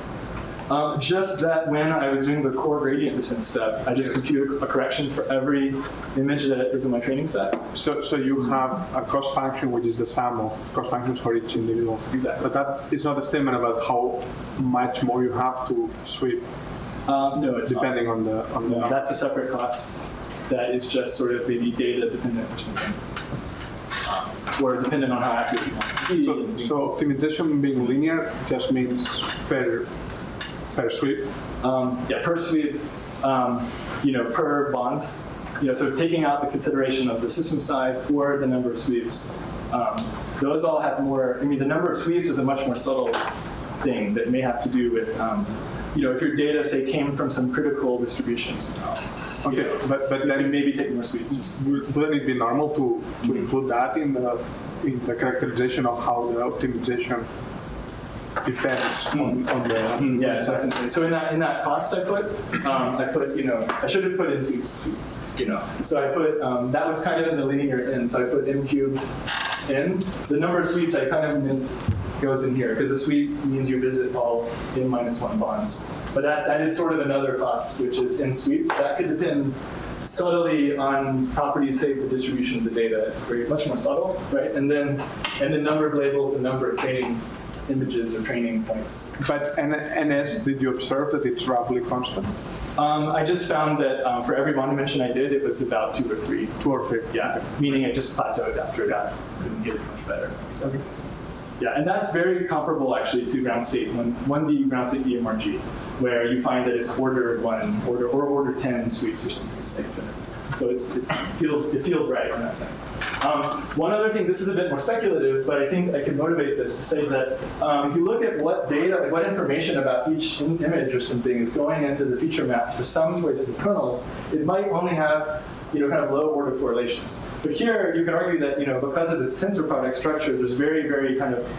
Just that when I was doing the core gradient descent step, I just computed a correction for every image that is in my training set. So you have a cost function, which is the sum of cost functions for each individual. Exactly. But that is not a statement about how much more you have to sweep. No, it's depending not. on the. That's a separate cost. That is just sort of maybe data dependent or something, or dependent on how accurate you want to be. So optimization being linear just means per sweep. Yeah, per sweep. Per bond. So taking out the consideration of the system size or the number of sweeps. Those all have more. The number of sweeps is a much more subtle thing that may have to do with. If your data, say, came from some critical distributions. Okay, but then maybe take more sweeps. Wouldn't it be normal to include that in the characterization of how the optimization depends on the? Yeah, definitely. So in that cost I put, I should have put in sweeps. So I put that was kind of in the linear in. So I put m cubed in. The number of sweeps I kind of meant goes in here, because a sweep means you visit all n-1 bonds. But that is sort of another cost, which is in sweeps. That could depend subtly on properties, say, the distribution of the data. It's much more subtle, right? And then number of labels, the number of training images or training points. But NS, did you observe that it's roughly constant? I just found that for every bond dimension I did, it was about 2 or 3. 2 or 3. Yeah, meaning it just plateaued after that. Couldn't get it much better. So, yeah, and that's very comparable actually to ground state, 1D ground state DMRG, where you find that it's order 1 or order 10 sweeps or something like that. So it feels right in that sense. One other thing, this is a bit more speculative, but I think I can motivate this to say that if you look at what data, what information about each image or something is going into the feature maps for some choices of kernels, it might only have kind of low order correlations. But here you can argue that because of this tensor product structure, there's very, very kind of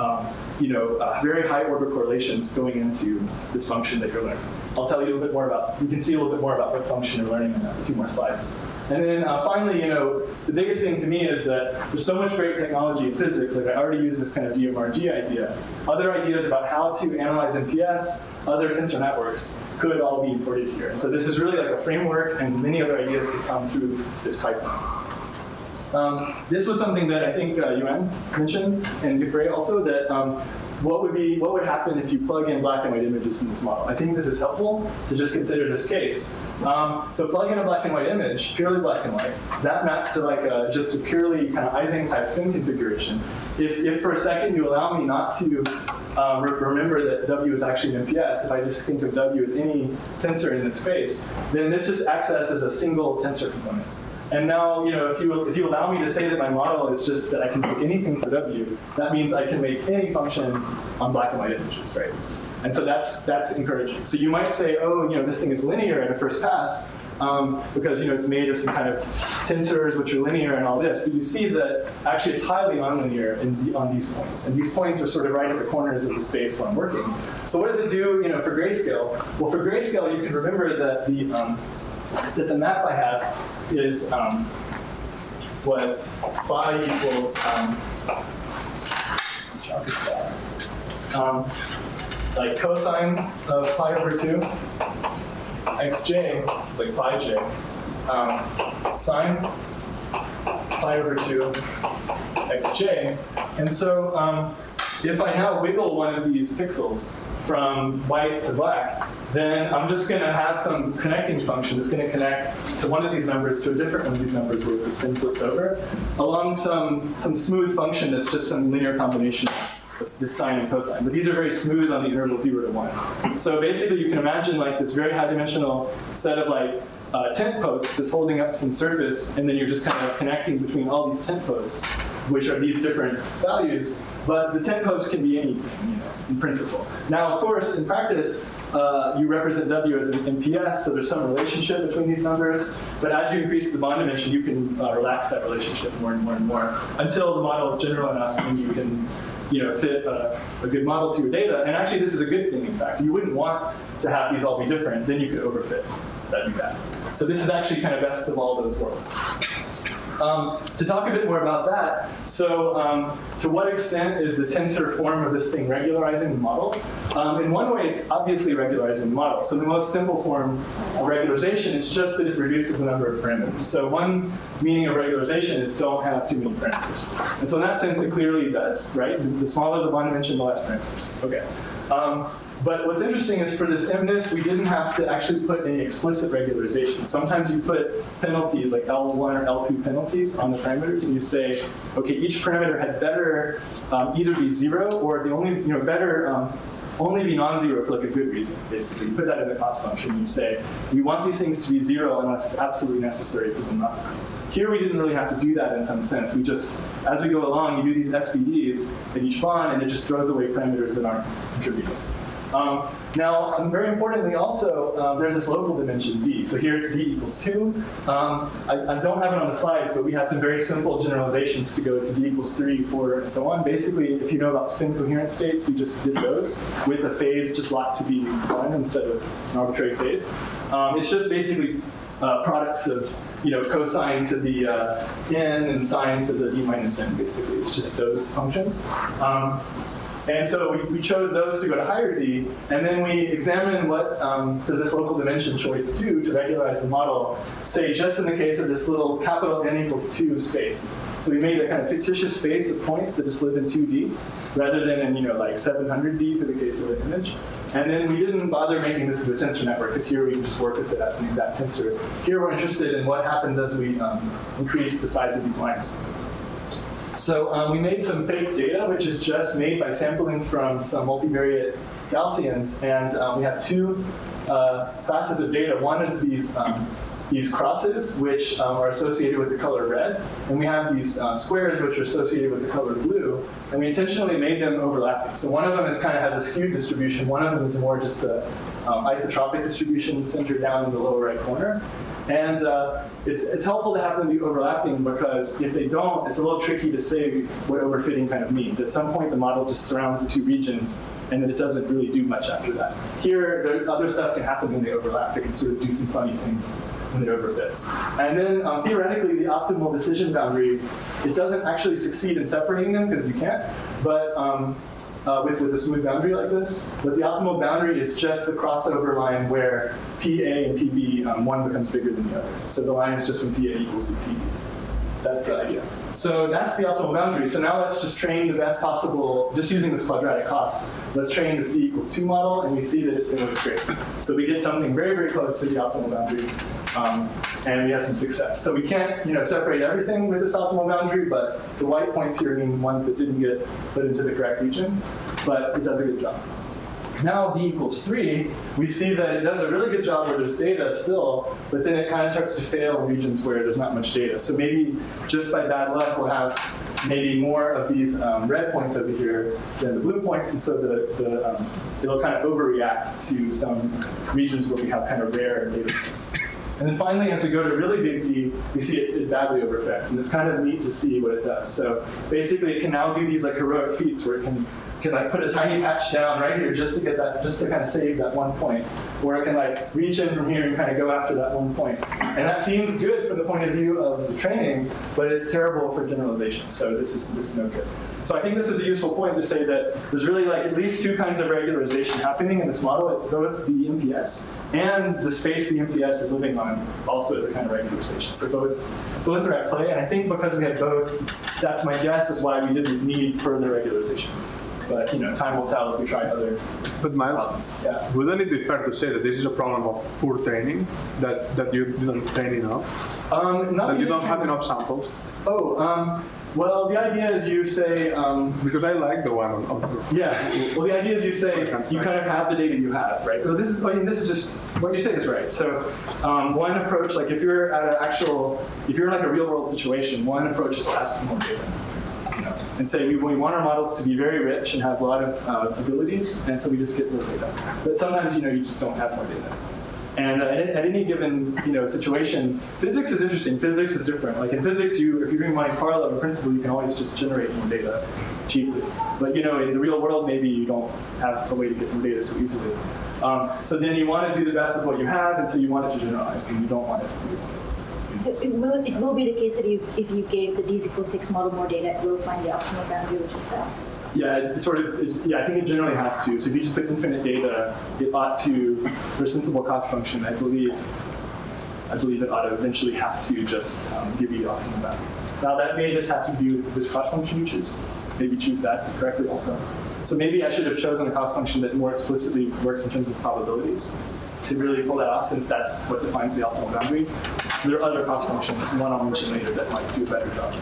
very high order correlations going into this function that you're learning. I'll tell you a little bit more about. You can see a little bit more about what function you're learning in a few more slides. And then finally, the biggest thing to me is that there's so much great technology in physics. Like I already used this kind of DMRG idea. Other ideas about how to analyze MPS, other tensor networks could all be imported here. And so this is really like a framework, and many other ideas could come through this pipeline. This was something that I think Yuan mentioned, and Yufrey also, that what would happen if you plug in black and white images in this model? I think this is helpful to just consider this case. So plug in a black and white image, purely black and white. That maps to like just a purely kind of Ising type spin configuration. If for a second you allow me not to remember that W is actually an MPS, if I just think of W as any tensor in this space, then this just acts as a single tensor component. And now, if you allow me to say that my model is just that I can pick anything for W, that means I can make any function on black and white images, right? And so that's encouraging. So you might say, oh, this thing is linear at a first pass because it's made of some kind of tensors which are linear and all this. But you see that actually it's highly nonlinear on these points, and these points are sort of right at the corners of the space where I'm working. So what does it do, for grayscale? Well, for grayscale, you can remember that the map I have is was phi equals like cosine of pi over 2 xj is like phi j sine pi over 2 xj, and so if I now wiggle one of these pixels from white to black, then I'm just going to have some connecting function that's going to connect to one of these numbers to a different one of these numbers where the spin flips over, along some smooth function that's just some linear combination of this sine and cosine. But these are very smooth on the interval 0 to 1. So basically you can imagine like this very high-dimensional set of like tent posts that's holding up some surface, and then you're just kind of connecting between all these tent posts, which are these different values. But the tent posts can be anything, in principle. Now, of course, in practice, you represent W as an MPS, so there's some relationship between these numbers. But as you increase the bond dimension, you can relax that relationship more and more and more until the model is general enough and you can fit a good model to your data. And actually, this is a good thing, in fact. You wouldn't want to have these all be different. Then you could overfit. That'd be bad. So this is actually kind of best of all those worlds. To talk a bit more about that, so to what extent is the tensor form of this thing regularizing the model? In one way, it's obviously regularizing the model. So the most simple form of regularization is just that it reduces the number of parameters. So one meaning of regularization is don't have too many parameters. And so in that sense, it clearly does, right? The smaller the bond dimension, the less parameters. Okay. But what's interesting is for this MNIST, we didn't have to actually put any explicit regularization. Sometimes you put penalties, like L1 or L2 penalties on the parameters, and you say, okay, each parameter had better either be 0 or the only, better only be non-zero for like a good reason, basically. You put that in the cost function, and you say, we want these things to be 0 unless it's absolutely necessary for them not to be. Here we didn't really have to do that in some sense. We just, as we go along, you do these SVDs at each bond, and it just throws away parameters that aren't contributing. Now, very importantly also, there's this local dimension D. So here it's D equals 2. I don't have it on the slides, but we had some very simple generalizations to go to D equals 3, 4, and so on. Basically, if you know about spin coherent states, we just did those with a phase just locked to be 1 instead of an arbitrary phase. It's just basically products of cosine to the n and sine to the d minus n, basically. It's just those functions. And so we chose those to go to higher D, and then we examined what does this local dimension choice do to regularize the model, say just in the case of this little capital N equals 2 space. So we made a kind of fictitious space of points that just live in 2D, rather than in like 700D for the case of an image. And then we didn't bother making this into a tensor network, because here we can just work with it as an exact tensor. Here we're interested in what happens as we increase the size of these lines. So we made some fake data, which is just made by sampling from some multivariate Gaussians. And we have two classes of data. One is these crosses, which are associated with the color red. And we have these squares, which are associated with the color blue. And we intentionally made them overlapping. So one of them is kind of has a skewed distribution. One of them is more just a isotropic distribution centered down in the lower right corner. And it's helpful to have them be overlapping, because if they don't, it's a little tricky to say what overfitting kind of means. At some point, the model just surrounds the two regions, and then it doesn't really do much after that. Here, other stuff can happen when they overlap. It can sort of do some funny things when it overfits. And then theoretically, the optimal decision boundary, it doesn't actually succeed in separating them, because you can't. But with a smooth boundary like this. But the optimal boundary is just the crossover line where PA and PB, one becomes bigger than the other. So the line is just when PA equals PB. That's the idea. So that's the optimal boundary. So now let's just train the best possible, just using this quadratic cost. Let's train this D equals 2 model, and we see that it works great. So we get something very, very close to the optimal boundary, and we have some success. So we can't, separate everything with this optimal boundary, but the white points here mean ones that didn't get put into the correct region, but it does a good job. Now D equals 3, we see that it does a really good job where there's data still, but then it kind of starts to fail in regions where there's not much data. So maybe just by bad luck, we'll have maybe more of these red points over here than the blue points, and so it'll kind of overreact to some regions where we have kind of rare data points. And then finally, as we go to really big D, we see it badly overfits, and it's kind of neat to see what it does. So basically, it can now do these like heroic feats where it can like put a tiny patch down right here just to get that, just to kind of save that 1 point, or it can like reach in from here and kind of go after that 1 point. And that seems good from the point of view of the training, but it's terrible for generalization. So this is no good. So I think this is a useful point to say that there's really like at least 2 kinds of regularization happening in this model. It's both the MPS and the space the MPS is living on also is a kind of regularization. So both are at play, and I think because we had both, that's my guess is why we didn't need further regularization. But time will tell if we try other Miles, problems. Yeah. Wouldn't it be fair to say that this is a problem of poor training, that you didn't train enough? That you don't have enough samples? Well, the idea is you say... because I like the one on yeah, well, the idea is you say you kind of have the data you have, right? Well, this is just, what you say is right. So one approach, like if you're at if you're in like a real world situation, one approach is to ask for more data. And say we want our models to be very rich and have a lot of abilities, and so we just get more data. But sometimes you just don't have more data. And at any given situation, physics is interesting. Physics is different. Like in physics, if you're doing Monte Carlo in principle, you can always just generate more data cheaply. But in the real world, maybe you don't have a way to get more data so easily. So then you want to do the best with what you have, and so you want it to generalize, and you don't want it to be. So it will be the case that if you gave the D equals 6 model more data, it will find the optimal boundary, which is that. Yeah, I think it generally has to. So if you just put infinite data, it ought to, for a sensible cost function, I believe it ought to eventually have to just give you the optimal boundary. Now that may just have to do with which cost function you choose. Maybe choose that correctly also. So maybe I should have chosen a cost function that more explicitly works in terms of probabilities to really pull that out, since that's what defines the optimal boundary. So there are other cost functions, one I'll mention later, that might do a better job.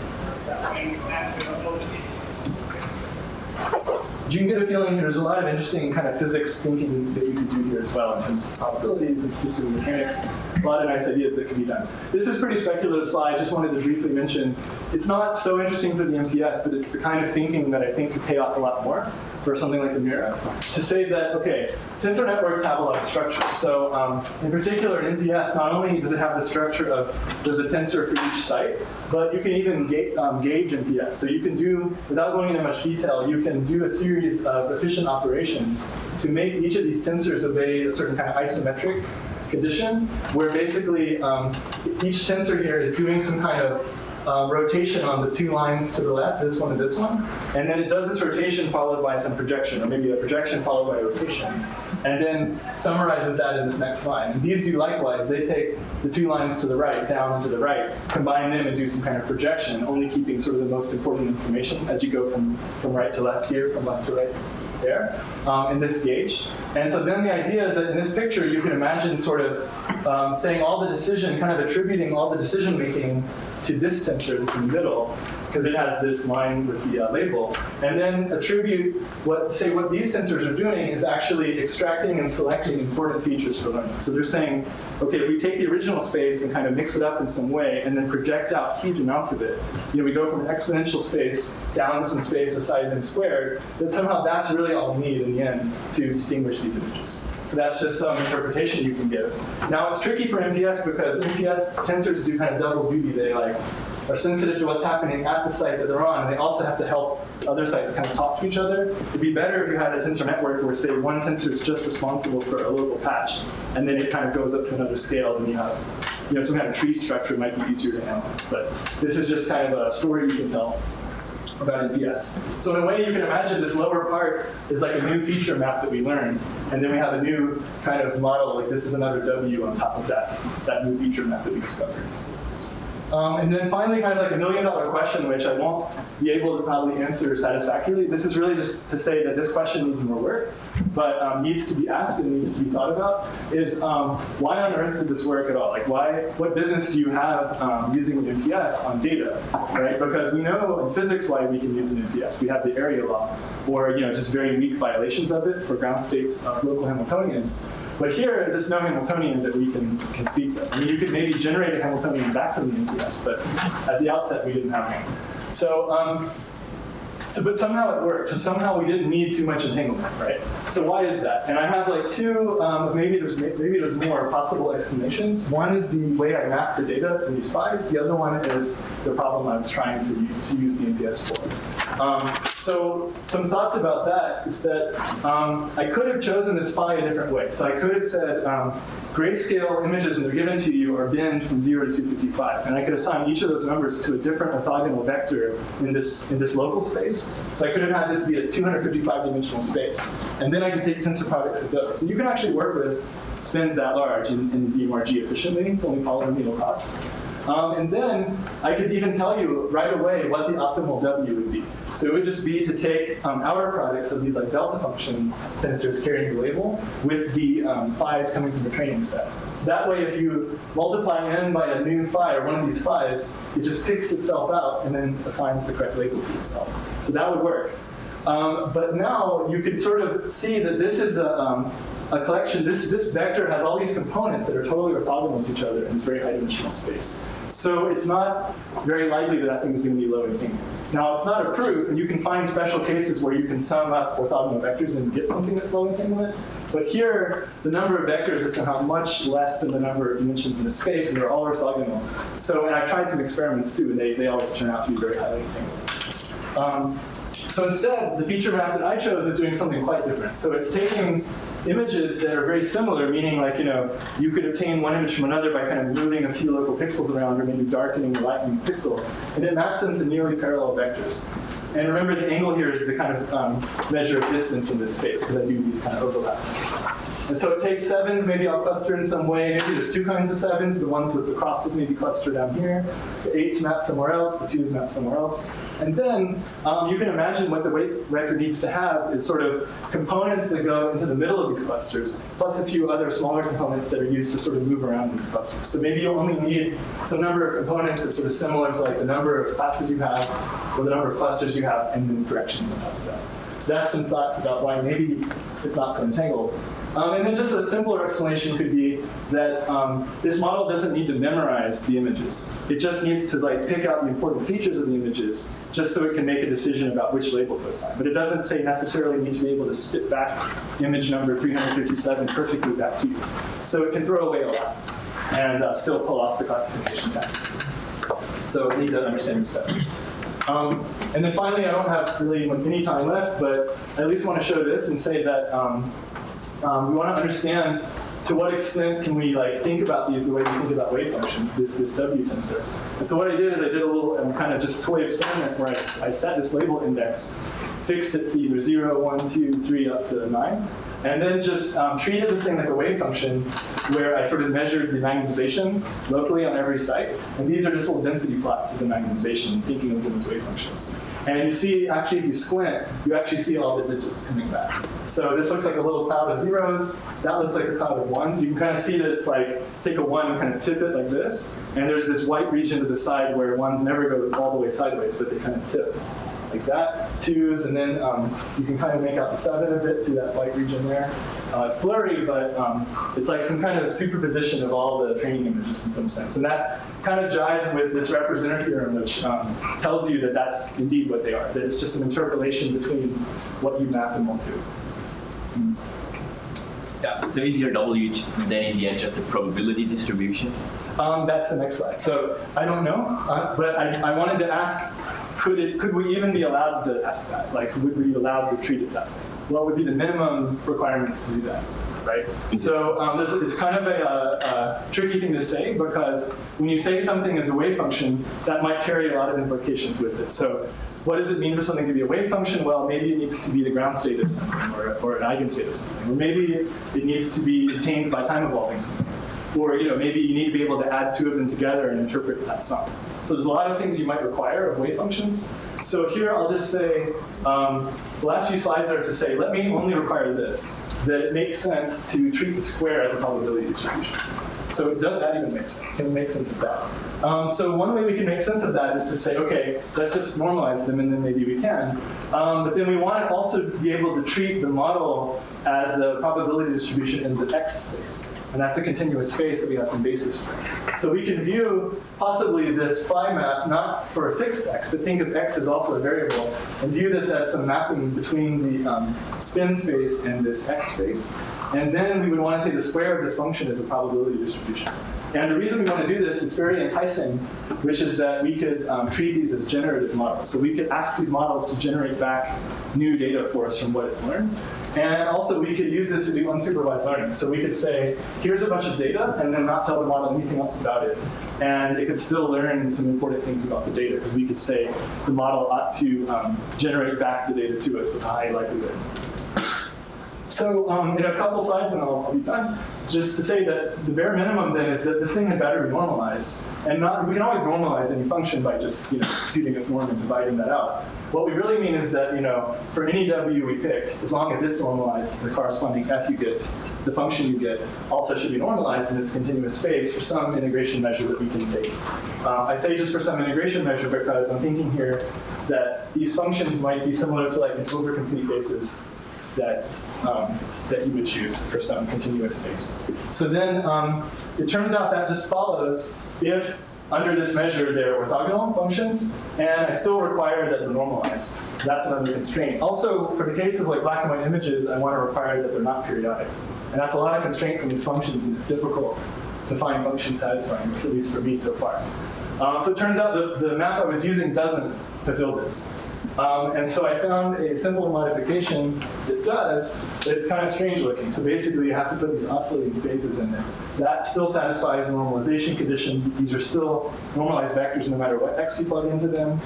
You can get a feeling there's a lot of interesting kind of physics thinking that you could do here as well in terms of probabilities and statistical mechanics. A lot of nice ideas that can be done. This is a pretty speculative slide. I just wanted to briefly mention, it's not so interesting for the MPS, but it's the kind of thinking that I think could pay off a lot more for something like the Mira, to say that, okay, tensor networks have a lot of structure. So in particular, in MPS, not only does it have the structure of there's a tensor for each site, but you can even gauge MPS. So you can do, without going into much detail, you can do a series of efficient operations to make each of these tensors obey a certain kind of isometric condition, where basically each tensor here is doing some kind of rotation on the 2 lines to the left, this one and this one, and then it does this rotation followed by some projection, or maybe a projection followed by a rotation, and then summarizes that in this next line. And these do likewise. They take the 2 lines to the right, down and to the right, combine them and do some kind of projection, only keeping sort of the most important information as you go from right to left here, from left to right there, in this gauge. And so then the idea is that in this picture, you can imagine sort of saying all the decision, kind of attributing all the decision making to this tensor that's in the middle, because it has this line with the label, and then attribute what these tensors are doing is actually extracting and selecting important features for learning. So they're saying, okay, if we take the original space and kind of mix it up in some way and then project out huge amounts of it, we go from an exponential space down to some space of size m squared, that somehow that's really all we need in the end to distinguish these images. So that's just some interpretation you can give. Now it's tricky for MPS because MPS tensors do kind of double duty. They are sensitive to what's happening at the site that they're on, and they also have to help other sites kind of talk to each other. It'd be better if you had a tensor network where, say, one tensor is just responsible for a local patch, and then it kind of goes up to another scale, and you have some kind of tree structure might be easier to analyze. But this is just kind of a story you can tell about MPS. So in a way, you can imagine this lower part is like a new feature map that we learned, and then we have a new kind of model, like this is another W on top of that new feature map that we discovered. And then finally, kind of like $1 million question, which I won't be able to probably answer satisfactorily. This is really just to say that this question needs more work, but needs to be asked and needs to be thought about, is why on earth did this work at all? Like what business do you have using an MPS on data, right? Because we know in physics why we can use an MPS. We have the area law, or just very weak violations of it for ground states of local Hamiltonians. But here, there's no Hamiltonian that we can speak of. I mean, you could maybe generate a Hamiltonian back from the MPS, but at the outset, we didn't have one. So, but somehow it worked. So somehow we didn't need too much entanglement, right? So why is that? And I have like two, maybe there's more possible explanations. One is the way I map the data in these phi's. The other one is the problem I was trying to use the MPS for. So some thoughts about that is that I could have chosen this phi a different way. So I could have said grayscale images when they're given to you are binned from 0 to 255, and I could assign each of those numbers to a different orthogonal vector in this local space. So I could have had this be a 255-dimensional space, and then I could take tensor products with those. So you can actually work with spins that large in DMRG efficiently. It's only polynomial cost. And then I could even tell you right away what the optimal W would be. So it would just be to take outer products of these like delta function tensors carrying the label with the phi's coming from the training set. So that way, if you multiply n by a new phi or one of these phi's, it just picks itself out and then assigns the correct label to itself. So that would work. But now you could sort of see that this is a collection. This vector has all these components that are totally orthogonal to each other in this very high-dimensional space. So it's not very likely that thing is going to be low entanglement. Now, it's not a proof, and you can find special cases where you can sum up orthogonal vectors and get something that's low entanglement. But here, the number of vectors is somehow much less than the number of dimensions in the space, and they're all orthogonal. So, and I've tried some experiments too, and they always turn out to be very highly entangled. So instead, the feature map that I chose is doing something quite different. So it's taking images that are very similar, meaning like, you could obtain one image from another by kind of moving a few local pixels around or maybe darkening or lightening the pixel, and it maps them to nearly parallel vectors. And remember, the angle here is the kind of measure of distance in this space, because I do these kind of overlap. And so it takes sevens, maybe I'll cluster in some way. Maybe there's two kinds of sevens. The ones with the crosses maybe cluster down here. The 8s map somewhere else. The 2s map somewhere else. And then you can imagine what the weight vector needs to have is sort of components that go into the middle of these clusters, plus a few other smaller components that are used to sort of move around these clusters. So maybe you'll only need some number of components that's sort of similar to like the number of classes you have, or the number of clusters you have, and then corrections on top of that. So that's some thoughts about why maybe it's not so entangled. And then just a simpler explanation could be that this model doesn't need to memorize the images. It just needs to like pick out the important features of the images just so it can make a decision about which label to assign. But it doesn't say necessarily need to be able to spit back image number 357 perfectly back to you. So it can throw away a lot and still pull off the classification task. So we need to understand this better. And then finally, I don't have really any time left, but I at least want to show this and say that we want to understand to what extent can we like think about these the way we think about wave functions, this W tensor. And so what I did is I did a little kind of just toy experiment where I set this label index, fixed it to either 0, 1, 2, 3, up to 9, and then just treated this thing like a wave function where I sort of measured the magnetization locally on every site. And these are just little density plots of the magnetization, thinking of them as wave functions. And you see, actually, if you squint, you actually see all the digits coming back. So this looks like a little cloud of zeros. That looks like a cloud of ones. You can kind of see that it's like, take a 1 and kind of tip it like this. And there's this white region to the side where 1s never go all the way sideways, but they kind of tip like that. 2s, and then you can kind of make out the 7 of it, see that white region there. It's blurry, but it's like some kind of superposition of all the training images in some sense. And that kind of jives with this representative theorem, which tells you that that's indeed what they are, that it's just an interpolation between what you map them all to. Yeah. So is your W then in the end just a probability distribution? That's the next slide. So I don't know, but I wanted to ask, could we even be allowed to ask that? Like, would we be allowed to treat it that way? What would be the minimum requirements to do that, right? So it's kind of a tricky thing to say, because when you say something is a wave function, that might carry a lot of implications with it. So what does it mean for something to be a wave function? Well, maybe it needs to be the ground state of something, or an eigenstate of something. Or maybe it needs to be obtained by time evolving something. or maybe you need to be able to add two of them together and interpret that sum. So there's a lot of things you might require of wave functions. So here I'll just say, the last few slides are to say, let me only require this, that it makes sense to treat the square as a probability distribution. So does that even make sense? Can we make sense of that? So one way we can make sense of that is to say, okay, let's just normalize them, and then maybe we can. But then we want to also be able to treat the model as a probability distribution in the X space. And that's a continuous space that we have some basis for. So we can view possibly this phi map not for a fixed X, but think of X as also a variable, and view this as some mapping between the spin space and this X space. And then we would want to say the square of this function is a probability distribution. And the reason we want to do this is very enticing, which is that we could treat these as generative models. So we could ask these models to generate back new data for us from what it's learned. And also we could use this to do unsupervised learning. So we could say, here's a bunch of data, and then not tell the model anything else about it. And it could still learn some important things about the data, because we could say the model ought to generate back the data to us with a high likelihood. So in a couple slides, and I'll be done, just to say that the bare minimum then is that this thing had better be normalized. And we can always normalize any function by just computing its norm and dividing that out. What we really mean is that for any w we pick, as long as it's normalized, the corresponding f you get, the function you get, also should be normalized in its continuous space for some integration measure that we can take. I say just for some integration measure because I'm thinking here that these functions might be similar to like an overcomplete basis that you would choose for some continuous space. So then it turns out that just follows if under this measure they're orthogonal functions, and I still require that they're normalized. So that's another constraint. Also, for the case of like black and white images, I want to require that they're not periodic. And that's a lot of constraints on these functions, and it's difficult to find functions satisfying this, at least for me so far. So it turns out the map I was using doesn't fulfill this. And so I found a simple modification that does, but it's kind of strange looking. So basically you have to put these oscillating phases in there. That still satisfies the normalization condition. These are still normalized vectors no matter what X you plug into them.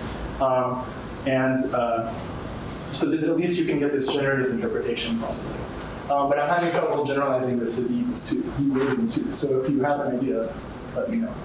So that at least you can get this generative interpretation possibly. But I'm having trouble generalizing this to d equals 2, d greater than 2. So if you have an idea, let me know.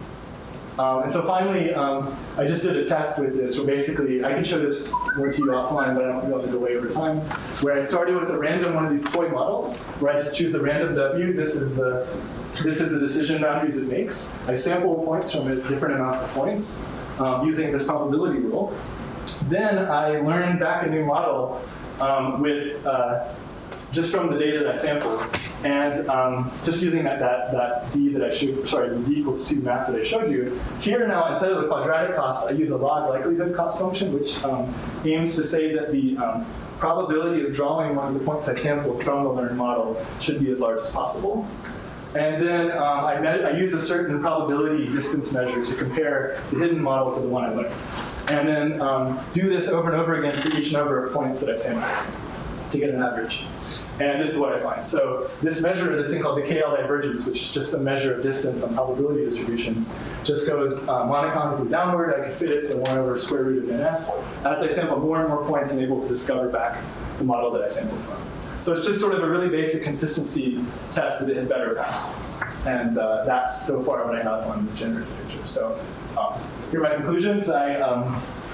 And so finally, I just did a test with this where basically, I can show this more to you offline, but I don't think I'll have to go way over time, where I started with a random one of these toy models, where I just choose a random W. This is the decision boundaries it makes. I sample points from it, different amounts of points, using this probability rule. Then I learned back a new model with just from the data that I sampled. And just using that d that I showed, sorry, the d equals 2 map that I showed you, here now, instead of the quadratic cost, I use a log likelihood cost function, which aims to say that the probability of drawing one of the points I sampled from the learned model should be as large as possible. And then I use a certain probability distance measure to compare the hidden model to the one I learned. And then do this over and over again for each number of points that I sampled to get an average. And this is what I find. So this measure, this thing called the KL divergence, which is just a measure of distance on probability distributions, just goes monotonically downward. I can fit it to 1 over square root of ns. As I sample more and more points, I'm able to discover back the model that I sampled from. So it's just sort of a really basic consistency test that it had better pass. And that's so far what I have on this generative picture. So here are my conclusions. I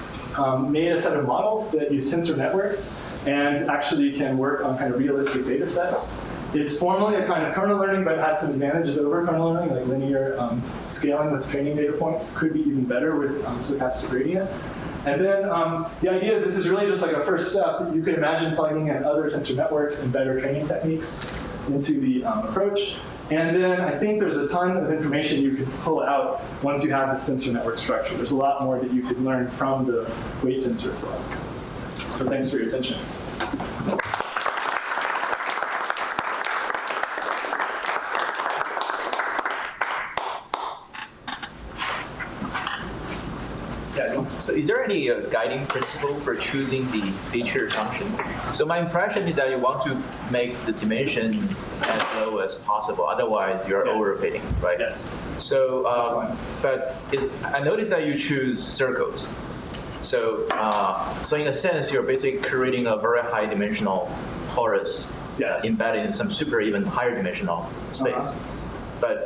made a set of models that use tensor networks and actually can work on kind of realistic data sets. It's formally a kind of kernel learning, but it has some advantages over kernel learning, like linear scaling with training data points could be even better with stochastic gradient. And then the idea is this is really just like a first step. You could imagine plugging in other tensor networks and better training techniques into the approach. And then I think there's a ton of information you could pull out once you have this tensor network structure. There's a lot more that you could learn from the weight tensor itself. So thanks for your attention. So is there any guiding principle for choosing the feature function? So my impression is that you want to make the dimension as low as possible. Otherwise, you're overfitting, right? Yes. So, I noticed that you choose circles. So, so in a sense, you're basically creating a very high dimensional torus embedded in some super even higher dimensional space. But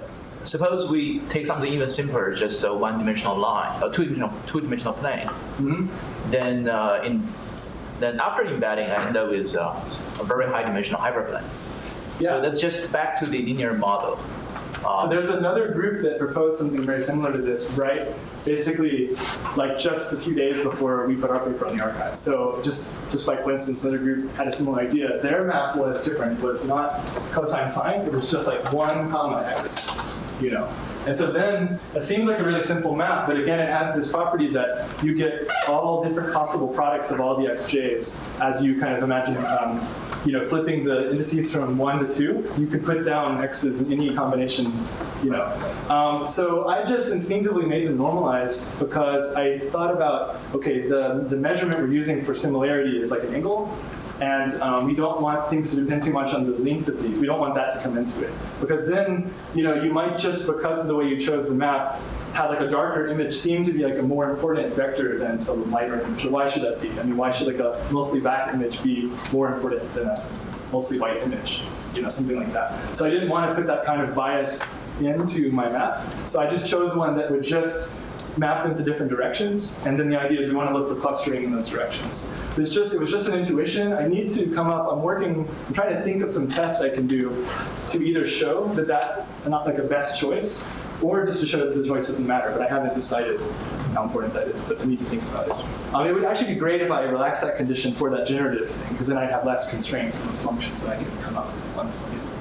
suppose we take something even simpler, just a one-dimensional line, a two-dimensional plane. Then then after embedding, I end up with a very high-dimensional hyperplane. Yeah. So that's just back to the linear model. So there's another group that proposed something very similar to this, right? Basically, like just a few days before we put our paper on the archive. So just by coincidence, another group had a similar idea. Their map was different. It was not cosine sine. It was just like 1, x, you know. And so then it seems like a really simple map, but again, it has this property that you get all different possible products of all the xj's as you kind of imagine, you know, flipping the indices from 1 to 2. You could put down x's in any combination, you know. So I just instinctively made them normalized because I thought about, okay, the measurement we're using for similarity is like an angle. And we don't want things to depend too much on the length of these. We don't want that to come into it. Because then, you know, you might just, because of the way you chose the map, have like a darker image seem to be like a more important vector than some lighter image. Or why should that be? I mean, why should like a mostly black image be more important than a mostly white image? You know, something like that. So I didn't want to put that kind of bias into my map. So I just chose one that would just map them to different directions, and then the idea is we want to look for clustering in those directions. So it was just an intuition. I need to come up, I'm trying to think of some tests I can do to either show that that's not like a best choice, or just to show that the choice doesn't matter, but I haven't decided how important that is, but I need to think about it. It would actually be great if I relax that condition for that generative thing, because then I'd have less constraints in those functions, and I can come up with ones more easily.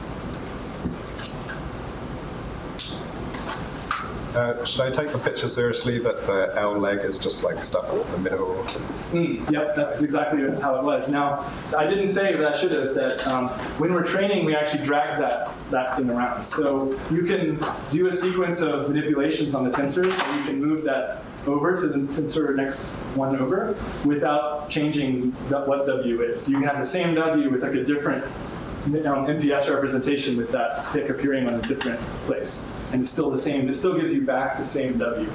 Should I take the picture seriously that the L leg is just like stuck into the middle? Yep, that's exactly how it was. Now, I didn't say, but I should have, that when we're training, we actually drag that thing around. So you can do a sequence of manipulations on the tensors, and you can move that over to the tensor next one over without changing what W is. So you can have the same W with like a different MPS representation with that stick appearing on a different place. And it's still the same, it still gives you back the same W.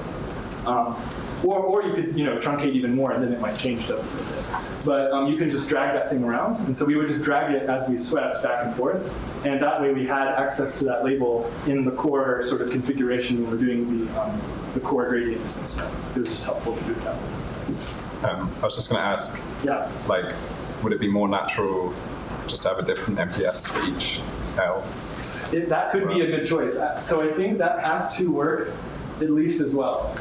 Or you could, you know, truncate even more, and then it might change W a bit. But you can just drag that thing around, and so we would just drag it as we swept back and forth, and that way we had access to that label in the core sort of configuration when we're doing the core gradients and stuff. It was just helpful to do it that way. I was just going to ask, yeah, like, would it be more natural just to have a different MPS for each L? That could be a good choice. So I think that has to work at least as well.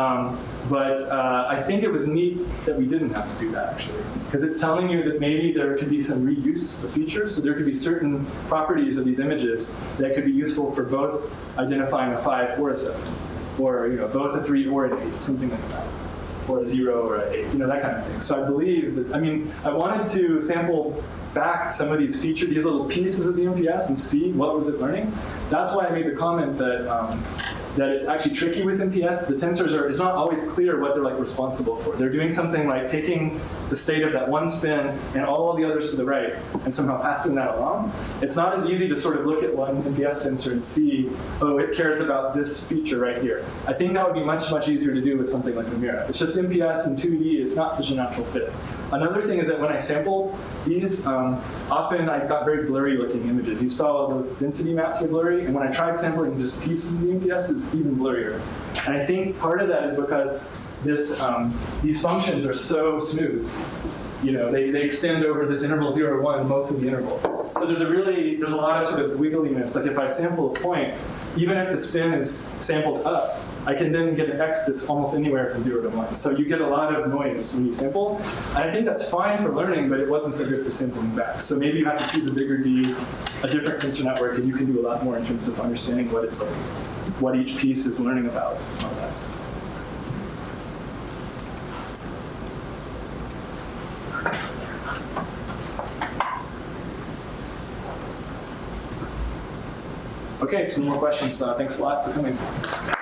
But I think it was neat that we didn't have to do that, actually. Because it's telling you that maybe there could be some reuse of features. So there could be certain properties of these images that could be useful for both identifying a 5 or a 7. Or, you know, both a 3 or an 8, something like that. Or a 0 or an 8, you know, that kind of thing. So I believe that, I mean, I wanted to sample back some of these features, these little pieces of the MPS and see what was it learning. That's why I made the comment that that it's actually tricky with MPS. The tensors it's not always clear what they're like responsible for. They're doing something like taking the state of that one spin and all the others to the right and somehow passing that along. It's not as easy to sort of look at one MPS tensor and see, oh, it cares about this feature right here. I think that would be much, much easier to do with something like Lumira. It's just MPS and 2D, it's not such a natural fit. Another thing is that when I sampled these, often I got very blurry looking images. You saw those density maps are blurry, and when I tried sampling just pieces of the MPS, it was even blurrier. And I think part of that is because these functions are so smooth. You know, they extend over this interval 0, 1, most of the interval. So there's a lot of sort of wiggliness. Like if I sample a point, even if the spin is sampled up, I can then get an X that's almost anywhere from 0 to 1. So you get a lot of noise when you sample. And I think that's fine for learning, but it wasn't so good for sampling back. So maybe you have to choose a bigger D, a different tensor network, and you can do a lot more in terms of understanding what it's like, what each piece is learning about, and all that. Okay, some more questions. Thanks a lot for coming.